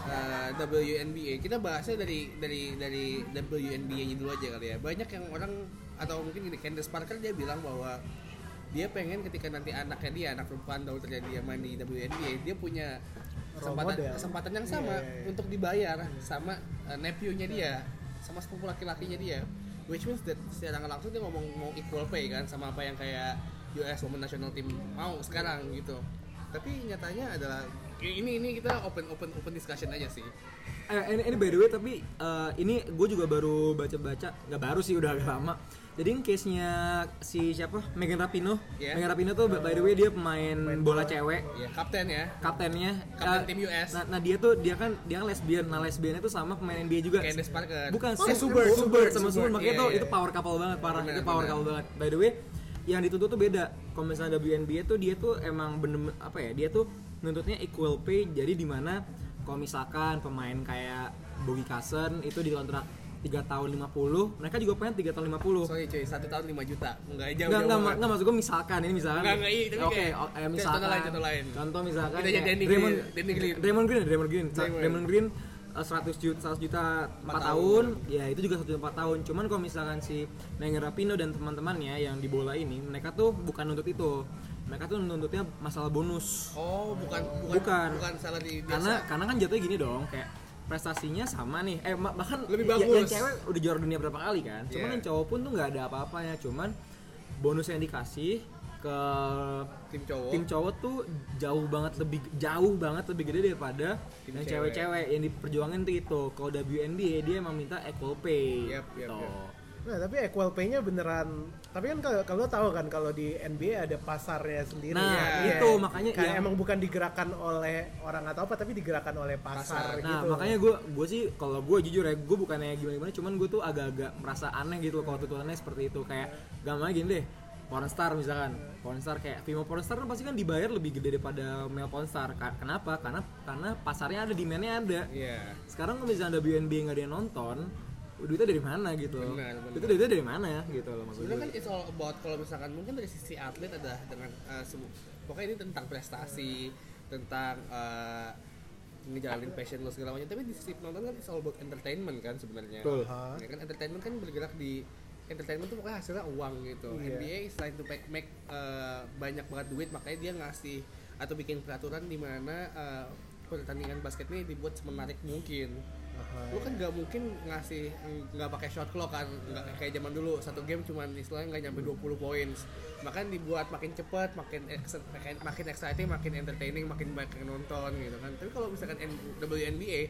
WNBA, kita bahasnya dari WNBA-nya dulu aja kali ya. Banyak yang orang atau mungkin gini, Candace Parker dia bilang bahwa dia pengen ketika nanti anaknya dia, anak perempuan tahu terjadi dia main di WNBA, dia punya kesempatan yang sama untuk dibayar sama nephew-nya dia, sama sepupu laki-lakinya dia, which means that secara langsung dia ngomong mau equal pay kan sama apa yang kayak US Women National Team mau sekarang gitu. Tapi nyatanya adalah ini kita open discussion aja sih. Ini by the way, tapi ini gue juga baru baca, nggak baru sih, udah agak lama. Jadi case-nya si siapa? Megan Rapinoe. Megan Rapinoe tuh by the way dia pemain bola cewek. Kaptennya. Kapten tim US. Nah dia kan lesbian. Nah lesbiannya tuh sama pemain NBA juga. Candace Parker. Bukan, Subert sama Subert. Makanya itu power couple banget, parah. Itu power couple banget. By the way, yang dituntut tuh beda. Kalau misalnya WNBA tuh dia tuh emang bener apa ya? Dia tuh nuntutnya equal pay. Jadi di mana kalau misalkan pemain kayak Bobby Casson itu di kontrak 3 tahun 50, mereka juga pengen 3 tahun 50. Sorry cuy, 1 tahun 5 juta. Enggak, maksud gue misalkan. Enggak, Oke, misalkan. Contoh lain. Contoh misalkan Draymond Green 100 juta 4 tahun, ya itu juga 1 juta 4 tahun. Cuman kalau misalkan si Megan Rapinoe dan teman-temannya yang di bola ini, mereka tuh bukan nuntut itu. Mereka tuh nuntutnya masalah bonus. Oh, bukan salah di biasa. Karena kan jatuhnya gini dong, kayak prestasinya sama nih. Bahkan lebih yang bagus. cewek udah juara dunia berapa kali kan. Cuman yang cowok pun tuh nggak ada apa-apanya. Cuman bonus yang dikasih ke tim cowok tuh jauh banget lebih gede daripada tim yang cewek-cewek yang diperjuangin tuh itu. Kalau WNBA dia emang minta equal pay. Yep. Nah, tapi equal pay-nya beneran. Tapi kan kalau tahu kan kalau di NBA ada pasarnya sendiri. Nah, itu makanya kayak emang bukan digerakkan oleh orang atau apa, tapi digerakkan oleh pasar gitu. Nah, makanya gue sih kalau gue jujur ya, gue bukannya gimana-gimana, cuman gue tuh agak-agak merasa aneh gitu kalau tuntutannya seperti itu. Kayak gampang gini deh. Pornstar misalkan, pornstar kayak female pornstar kan pasti kan dibayar lebih gede daripada male pornstar. Kenapa? Karena pasarnya ada, demand-nya ada. Sekarang kalau misalnya WNBA nggak ada yang nonton, duitnya dari mana gitu? Benar. Duitnya dari mana gitu loh maksudnya. Sebenarnya kan it's all about, kalau misalkan mungkin dari sisi atlet ada dengan pokoknya ini tentang prestasi, tentang ngejalanin passion lo segala macam. Tapi di sisi penonton kan it's all about entertainment kan sebenarnya. Ya kan entertainment kan bergerak di entertainment tuh pokoknya hasilnya uang gitu. NBA is trying to make banyak banget duit, makanya dia ngasih atau bikin peraturan di mana pertandingan basket ini dibuat semenarik mungkin. Lu kan nggak mungkin nggak pakai shot clock kan, nggak kayak zaman dulu satu game cuman istilahnya nggak nyampe 20 points, makanya dibuat makin cepat, makin exciting, makin entertaining, makin banyak yang nonton gitu kan. Tapi kalau misalkan WNBA,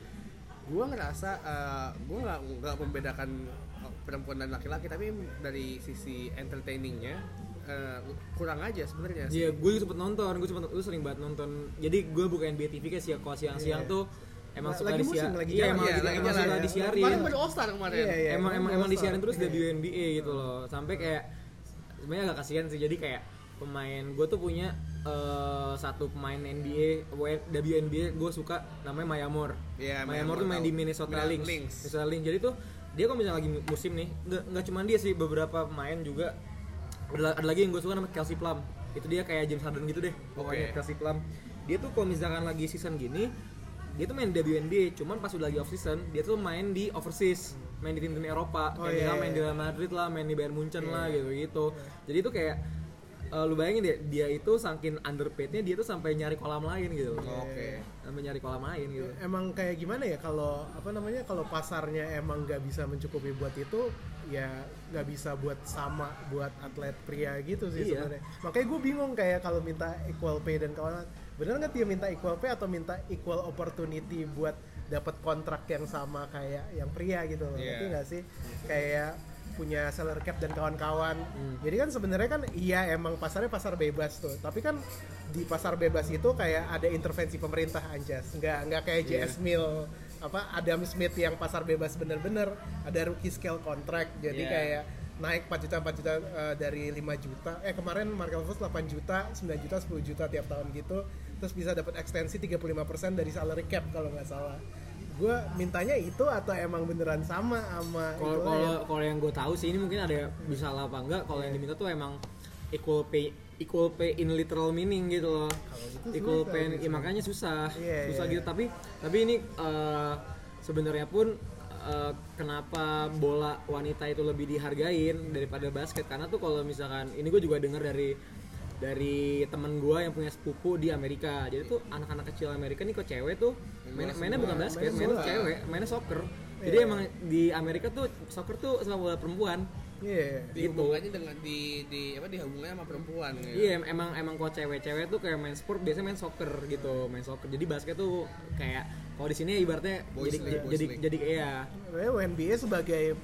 gue ngerasa gue nggak membedakan perempuan dan laki-laki, tapi dari sisi entertainingnya kurang aja sebenarnya sih. Iya, gue sempet nonton, gue sering banget nonton. Jadi gue bukan NBA TV kayak kalau siang-siang tuh emang suka disiarin. Emang suka disiarin. Kemarin baru All Star kemarin. Emang disiarin terus WNBA gitu loh. Sampai kayak sebenarnya agak kasihan sih. Jadi kayak pemain gue tuh punya satu pemain NBA WNBA gue suka, namanya Maya Moore. Maya Moore tuh main di Minnesota Lynx. Jadi tuh dia kalau misalnya lagi musim nih, nggak cuma dia sih, beberapa pemain juga. Ada lagi yang gue suka namanya Kelsey Plum. Itu dia kayak James Harden gitu deh. Pokoknya Kelsey Plum. Dia tuh kalau misalkan lagi season gini, dia tuh main di WNBA, cuman pas udah lagi off season dia tuh main di overseas, main di tim-tim Eropa, kayak main di Real Madrid lah, main di Bayern Munchen lah gitu. Jadi itu kayak lu bayangin deh, dia itu saking underpaid-nya dia tuh sampai nyari kolam lain gitu. Sampai nyari kolam lain gitu. Emang kayak gimana ya, kalau kalau pasarnya emang nggak bisa mencukupi buat itu, ya nggak bisa buat sama buat atlet pria gitu sih sebenarnya. Makanya gue bingung kayak kalau minta equal pay dan kawan, bener nggak dia minta equal pay atau minta equal opportunity buat dapat kontrak yang sama kayak yang pria gitu loh. Ngerti nggak sih? Kayak punya salary cap dan kawan-kawan. Jadi kan sebenarnya kan iya emang pasarnya pasar bebas tuh. Tapi kan di pasar bebas itu kayak ada intervensi pemerintah, Anjas. Nggak kayak JS Mill, Adam Smith yang pasar bebas bener-bener ada rookie scale contract. Jadi kayak naik 4 juta dari 5 juta. Kemarin Markel Fultz 8 juta, 9 juta, 10 juta tiap tahun gitu. Terus bisa dapat ekstensi 35% dari salary cap kalau nggak salah. Gue mintanya itu atau emang beneran sama kalau yang gue tahu sih, ini mungkin ada bisa salah apa enggak, kalau yang diminta tuh emang equal pay in literal meaning gitu loh. Gitu equal pay makanya susah gitu. Tapi ini sebenarnya pun kenapa bola wanita itu lebih dihargain daripada basket, karena tuh kalau misalkan ini gue juga dengar dari temen gue yang punya sepupu di Amerika. Jadi tuh anak-anak kecil Amerika nih kok cewek tuh mainnya bukan basket, mainnya cewek, mainnya soccer. Jadi emang di Amerika tuh soccer tuh sama bola perempuan. Dihubungannya dengan dihubungannya sama perempuan gitu. Iya, emang kok cewek-cewek tuh kayak main sport biasanya main soccer gitu, main soccer. Jadi basket tuh kayak kalau di sini ibaratnya jadi kayak WNBA sebagai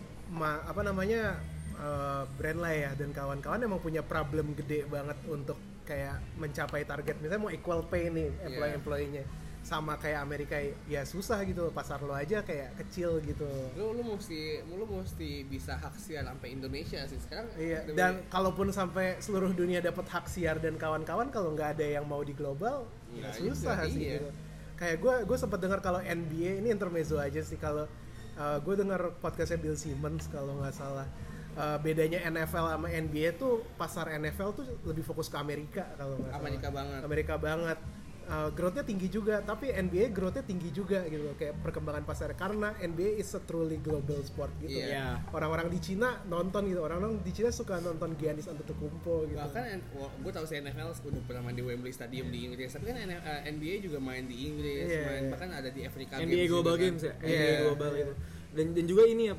brand lah ya, dan kawan-kawan emang punya problem gede banget untuk kayak mencapai target. Misalnya mau equal pay nih employee-nya sama kayak Amerika, ya susah gitu, pasar lo aja kayak kecil gitu. Lu mesti bisa hak siar sampai Indonesia sih sekarang. Iya. Dan kalaupun sampai seluruh dunia dapat hak siar dan kawan-kawan, kalau nggak ada yang mau di global, ya susah sih gitu. Kayak gue sempat dengar kalau NBA ini intermezzo aja sih, kalau gue dengar podcastnya Bill Simmons kalau nggak salah. Bedanya NFL sama NBA tuh, pasar NFL tuh lebih fokus ke Amerika kalau nggak salah. Amerika banget. growth-nya tinggi juga, tapi NBA growth-nya tinggi juga gitu, kayak perkembangan pasar karena NBA is a truly global sport gitu. Orang-orang di Cina nonton gitu, orang-orang di Cina suka nonton Giannis Antetokounmpo gitu. Bahkan gue tahu sih NFL udah pernah main di Wembley Stadium di Inggris, tapi kan NBA juga main di Inggris, bahkan ada di Afrika NBA Games Global juga, Games ya, NBA Global itu. Dan juga ini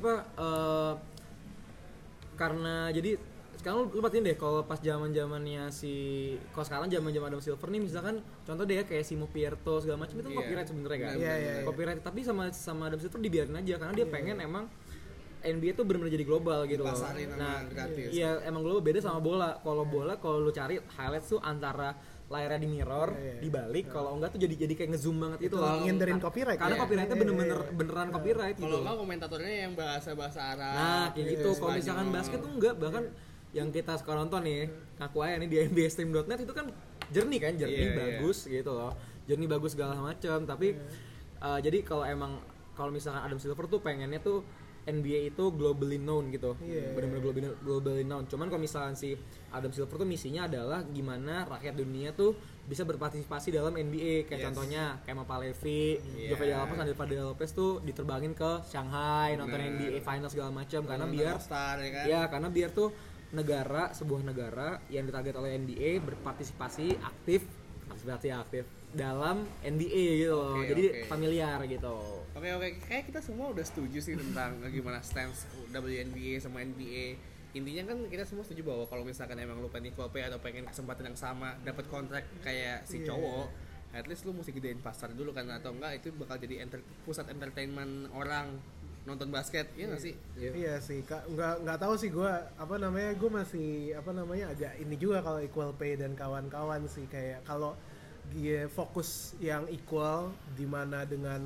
karena jadi sekarang lu perhatiin deh kalau pas zamannya kalau sekarang zaman Adam Silver nih misalkan contoh deh ya kayak Simo Pierto segala macam itu copyright sebenarnya kan. Copyright, tapi sama Adam Silver dibiarin aja karena dia pengen emang NBA tuh benar-benar jadi global gitu loh. Nah, gratis. Iya, emang global beda sama bola. Kalau lu cari highlights tuh antara layarnya di mirror, dibalik, kalau enggak tuh jadi kayak ngezoom banget itu loh. Ngindarin copyright. Karena copyrightnya beneran copyright gitu. Kalau enggak komentatornya yang bahasa Arab. Nah, kayak gitu. Kalau misalkan basket tuh enggak, bahkan yang kita sekarang nonton nih, ngaku aja nih di nbastream.net itu kan jernih bagus gitu loh. Jernih bagus segala macam, tapi jadi kalau misalkan Adam Silver tuh pengennya tuh NBA itu globally known gitu, benar-benar globally known. Cuman kalau misalkan si Adam Silver tuh misinya adalah gimana rakyat dunia tuh bisa berpartisipasi dalam NBA. Kayak contohnya kayak Mapa Levi, Jovey Lopez, Andel Padilla Lopez tuh diterbangin ke Shanghai nonton NBA Finals segala macam karena biar karena biar tuh sebuah negara yang ditarget oleh NBA berpartisipasi aktif dalam NBA gitu loh. Jadi familiar gitu. Oke. Kayak kita semua udah setuju sih tentang gimana stance WNBA sama NBA. Intinya kan kita semua setuju bahwa kalau misalkan emang lu pengen equal pay atau pengen kesempatan yang sama, dapat kontrak kayak si cowok, at least lu mesti gedein pasar dulu kan, atau enggak itu bakal jadi pusat entertainment orang nonton basket, nggak sih? Iya sih, nggak tahu sih gue gue masih agak ini juga kalau equal pay dan kawan-kawan sih, kayak kalau dia fokus yang equal di mana dengan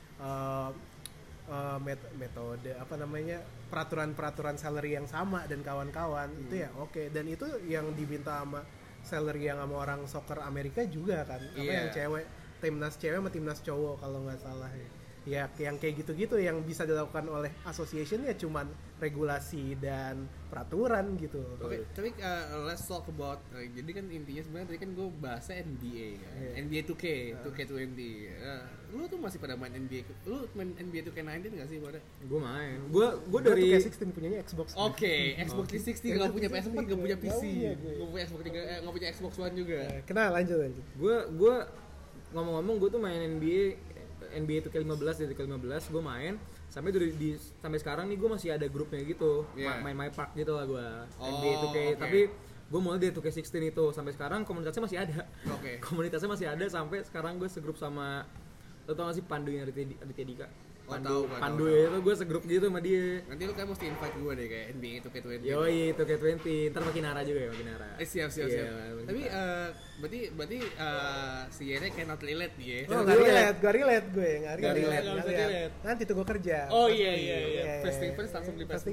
metode peraturan salary yang sama dan kawan-kawan itu ya oke. Dan itu yang diminta sama salary yang sama orang soccer Amerika juga kan, yang cewek, timnas cewek sama timnas cowok kalau nggak salah ya yang kayak gitu-gitu yang bisa dilakukan oleh association ya cuman regulasi dan peraturan gitu. Oke, tapi let's talk about jadi kan intinya sebenarnya tadi kan gue bahasnya NBA kan. NBA 2K, 2K20. Lu tuh masih pada main NBA? Lu main NBA 2K19 enggak sih pada? Gue main. Gue dari 2K16 punyanya Xbox. Oke, Xbox 360 enggak punya PS4, enggak punya PC. Gue punya Xbox 3, enggak punya Xbox One juga. Kenapa lanjut. Gue ngomong-ngomong gue tuh main NBA 2K15 dari 2K15 gue main sampai sekarang nih gue masih ada grupnya gitu, main My Park gitu lah gue NBA 2K, tapi gue mulai dari 2K16 itu sampai sekarang komunitasnya masih ada. Komunitasnya masih ada sampai sekarang gue segrup sama, lo tau gak sih Pandu yang Aditya Dika? Pandu ya itu gue segrup gitu sama dia. Nanti lu kayak mesti invite gue deh kayak NBA 2K20. Yoi 2K20, ntar makin Nara juga ya, makin Nara. Siap. Tapi berarti si Yere cannot relate dia. Oh gue relate. Nanti tuh gue kerja. Oh iya. First langsung beli PS4.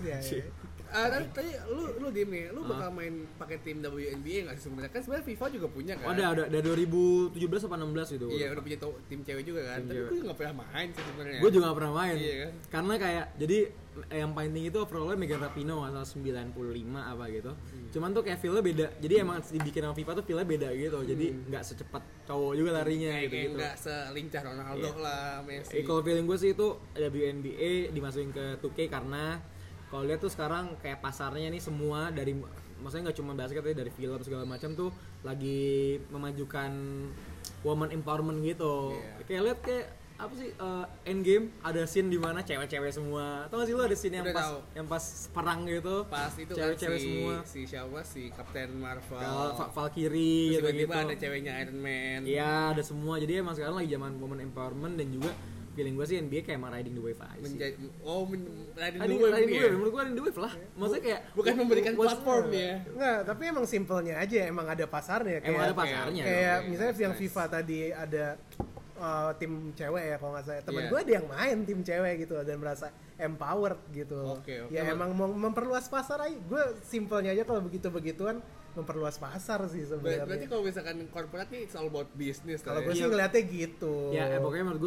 Tadi lu diem nih, lu bakal main pakai tim WNBA nggak sih sebenarnya? Kan sebenarnya FIFA juga punya kan? Ada 2017 atau 16 gitu. Iya udah punya tim cewek juga kan. Tapi gue nggak pernah main sih sebenarnya. Gue juga nggak pernah main. Iya kan? Karena kayak jadi yang paling tinggi itu overallnya Megan Rapinoe asal 95 apa gitu. Cuman tuh kayak feel-nya beda. Jadi emang dibikin sama FIFA tuh feel-nya beda gitu. Jadi nggak secepat cowok juga larinya gitu. Nggak selincah Ronaldo lah, Messi. Kalau feeling gue sih itu WNBA dimasukin ke 2K karena kalau lihat tuh sekarang kayak pasarnya nih semua dari, maksudnya nggak cuma basket ya, dari film segala macam tuh lagi memajukan woman empowerment gitu. Kayak lihat kayak apa sih Endgame ada scene di mana cewek-cewek semua. Tau gak sih lu ada scene yang pas perang gitu. Pas itu cewek-cewek kan semua. Si Captain Marvel, Valkyrie gitu. Tiba-tiba ada ceweknya Iron Man. Iya, ada semua. Jadi emang sekarang lagi zaman woman empowerment dan juga feeling gue sih NBA kayak emang riding the wave aja sih. Riding the wave. Menurut gue riding the wave lah. Maksudnya kayak bukan memberikan platform ya. Enggak, tapi emang simpelnya aja, emang ada pasarnya. Emang ada pasarnya. Kayak misalnya yang FIFA tadi ada tim cewek ya kalau nggak salah. Temen gue ada yang main tim cewek gitu dan merasa empowered gitu. Ya emang mau memperluas pasar aja. Gue simpelnya aja kalau begituan memperluas pasar sih sebenarnya. Berarti kalau misalkan corporate nih it's all about business. Kalau gue sih ngeliatnya gitu. Ya pokoknya menurut gue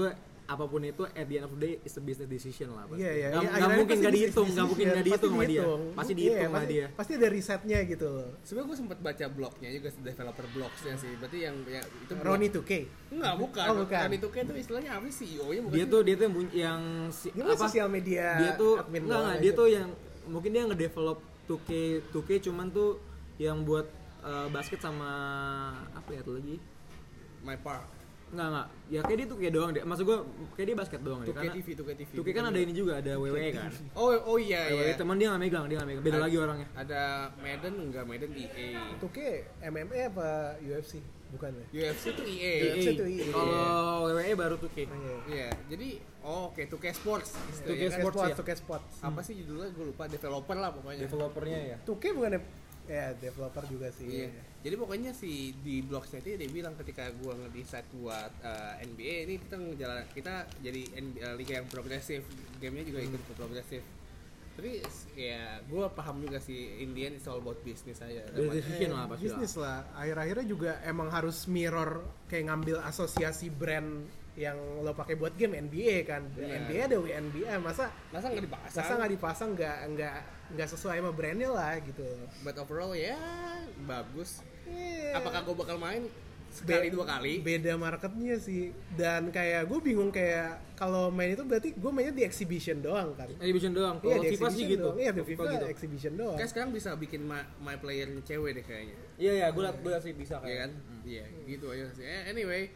apapun itu at the end of the day is a business decision lah pasti. Iya. Nggak mungkin nggak dihitung, nggak mungkin nggak dihitung sama dia. Pasti dihitung sama dia. Pasti ada risetnya gitu loh. Sebenarnya gue sempat baca blognya juga, developer blogsnya sih. Berarti yang ya, itu Ronnie 2K. Enggak, bukan. Oh, bukan. Ronnie 2K itu istilahnya apa sih? CEO-nya bukan? Dia tuh yang Gimana sosial media dia tuh admin enggak dia tuh yang mungkin dia ngedevelop 2K cuman tuh yang buat basket sama apa ya tuh lagi? My Park. Enggak. Ya kayak dia tuh kayak doang deh. Maksud gua kayak dia basket doang deh. 2K TV. 2K kan ada ini juga, ada WWE kan. Oh iya. Teman dia nggak megang. Beda lagi orangnya. Ada Madden EA. 2K MMA apa UFC? Bukan ya? UFC itu EA. UFC itu EA. Kalau WWE baru 2K. Iya. Jadi oke, 2K Sports. 2K Sports, ya. 2K Sports. Apa sih judulnya? Gue lupa. Developer lah pokoknya. Developernya ya. 2K bukan ya developer juga sih. Iya. Jadi pokoknya di blog saya itu dia bilang ketika gua nge-decide buat NBA ini kita jadi liga yang progresif, gamenya juga ikut progresif. Tapi ya gua paham juga sih Indian it's all about business aja. Decision lah pasti. Bisnis lah. Akhir-akhirnya juga emang harus mirror kayak ngambil asosiasi brand yang lo pakai buat game NBA kan. NBA ada WNBA, masa nggak dipasang nggak sesuai sama brandnya lah gitu. But overall ya bagus. Yeah. Apakah gue bakal main sekali 2 kali? Beda marketnya sih. Dan kayak gue bingung kayak kalau main itu berarti gue mainnya di exhibition doang kan. Exhibition doang. Iya, Kalau FIFA sih gitu. Iya, FIFA gitu. Exhibition doang. Kayak sekarang bisa bikin my playernya cewek deh kayaknya. Iya, gue liat sih bisa Iya kan? Iya, gitu aja sih. Anyway,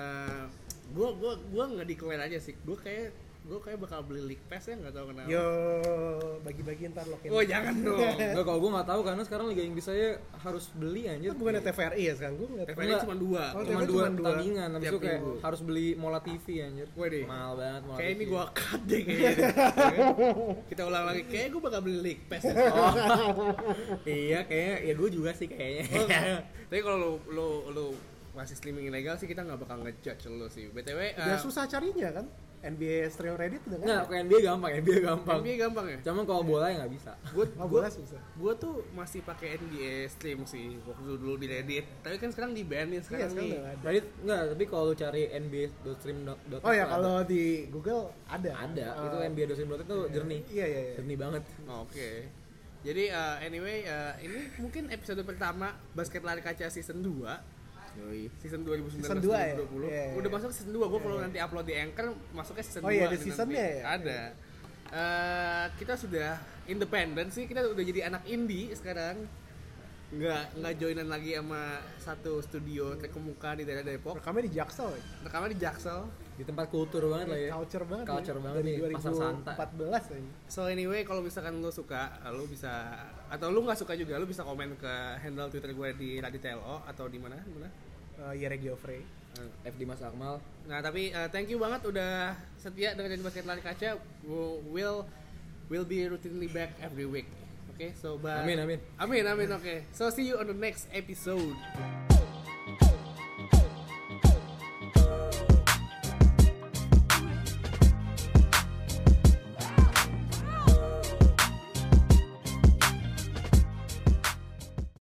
gue nggak declare aja sih. Gue kayak bakal beli League Pass ya, nggak tahu kenapa. Yo, bagi-bagi ntar lokin. Oh jangan dong. Enggak, kalau gue nggak tahu karena sekarang Liga Inggris saya harus beli anjir. Itu bukan TVRI ya sekarang gue ngeliat. TVRI cuma 2. Oh, Cuma TVRI dua cuma 2 pertandingan, habis tiap itu kayak minggu. harus beli Mola TV anjir. Waduh. Mahal banget Mola Kayak TV. ini gue cut deh kayaknya. Kita ulang lagi. Kayak gue bakal beli League Pass. Ya. Iya, kayaknya ya gue juga sih kayaknya. Tapi kalau lu masih streaming ilegal sih kita nggak bakal ngejudge lu sih. BTW Udah susah carinya kan? NBA stream Reddit udah Nggak, kayak NBA gampang. NBA gampang ya? Cuman kalau bola ya nggak bisa. Bola susah. Gue tuh masih pakai NBA stream sih waktu dulu di Reddit. Tapi kan sekarang di-ban sekarang Sekarang nih. udah ada. Reddit enggak, tapi kalau lu cari nba.stream.net Oh ya, kalau di Google ada. itu nba.stream.net itu jernih. Iya. Jernih banget. Oke. Jadi anyway ini mungkin episode pertama Basket Lari Kaca season 2. Season 2019 Season 2 ya? 2020. Yeah. Udah masuk season 2. Gue kalau nanti upload di Anchor masuknya season 2. Oh iya, ada seasonnya ya? Ada. Kita sudah independen sih. Kita udah jadi anak indie sekarang. Nggak joinan lagi sama satu studio terkemuka di daerah Depok. Rekamnya di Jaksel ya? Rekamnya di Jaksel. Di tempat kultur banget lah ya. Culture banget Dari nih, Pasar Santa. 2014 aja. So anyway, kalau misalkan lo suka, lo bisa atau lo nggak suka juga, lo bisa komen ke handle Twitter gue di Raditelo atau di mana? Iya, Regio Frey. FD Mas Akmal. Nah tapi thank you banget udah setia dengerin Basket Lari Kaca. We'll be routinely back every week. Okay, so bye. Amin. Oke. So see you on the next episode.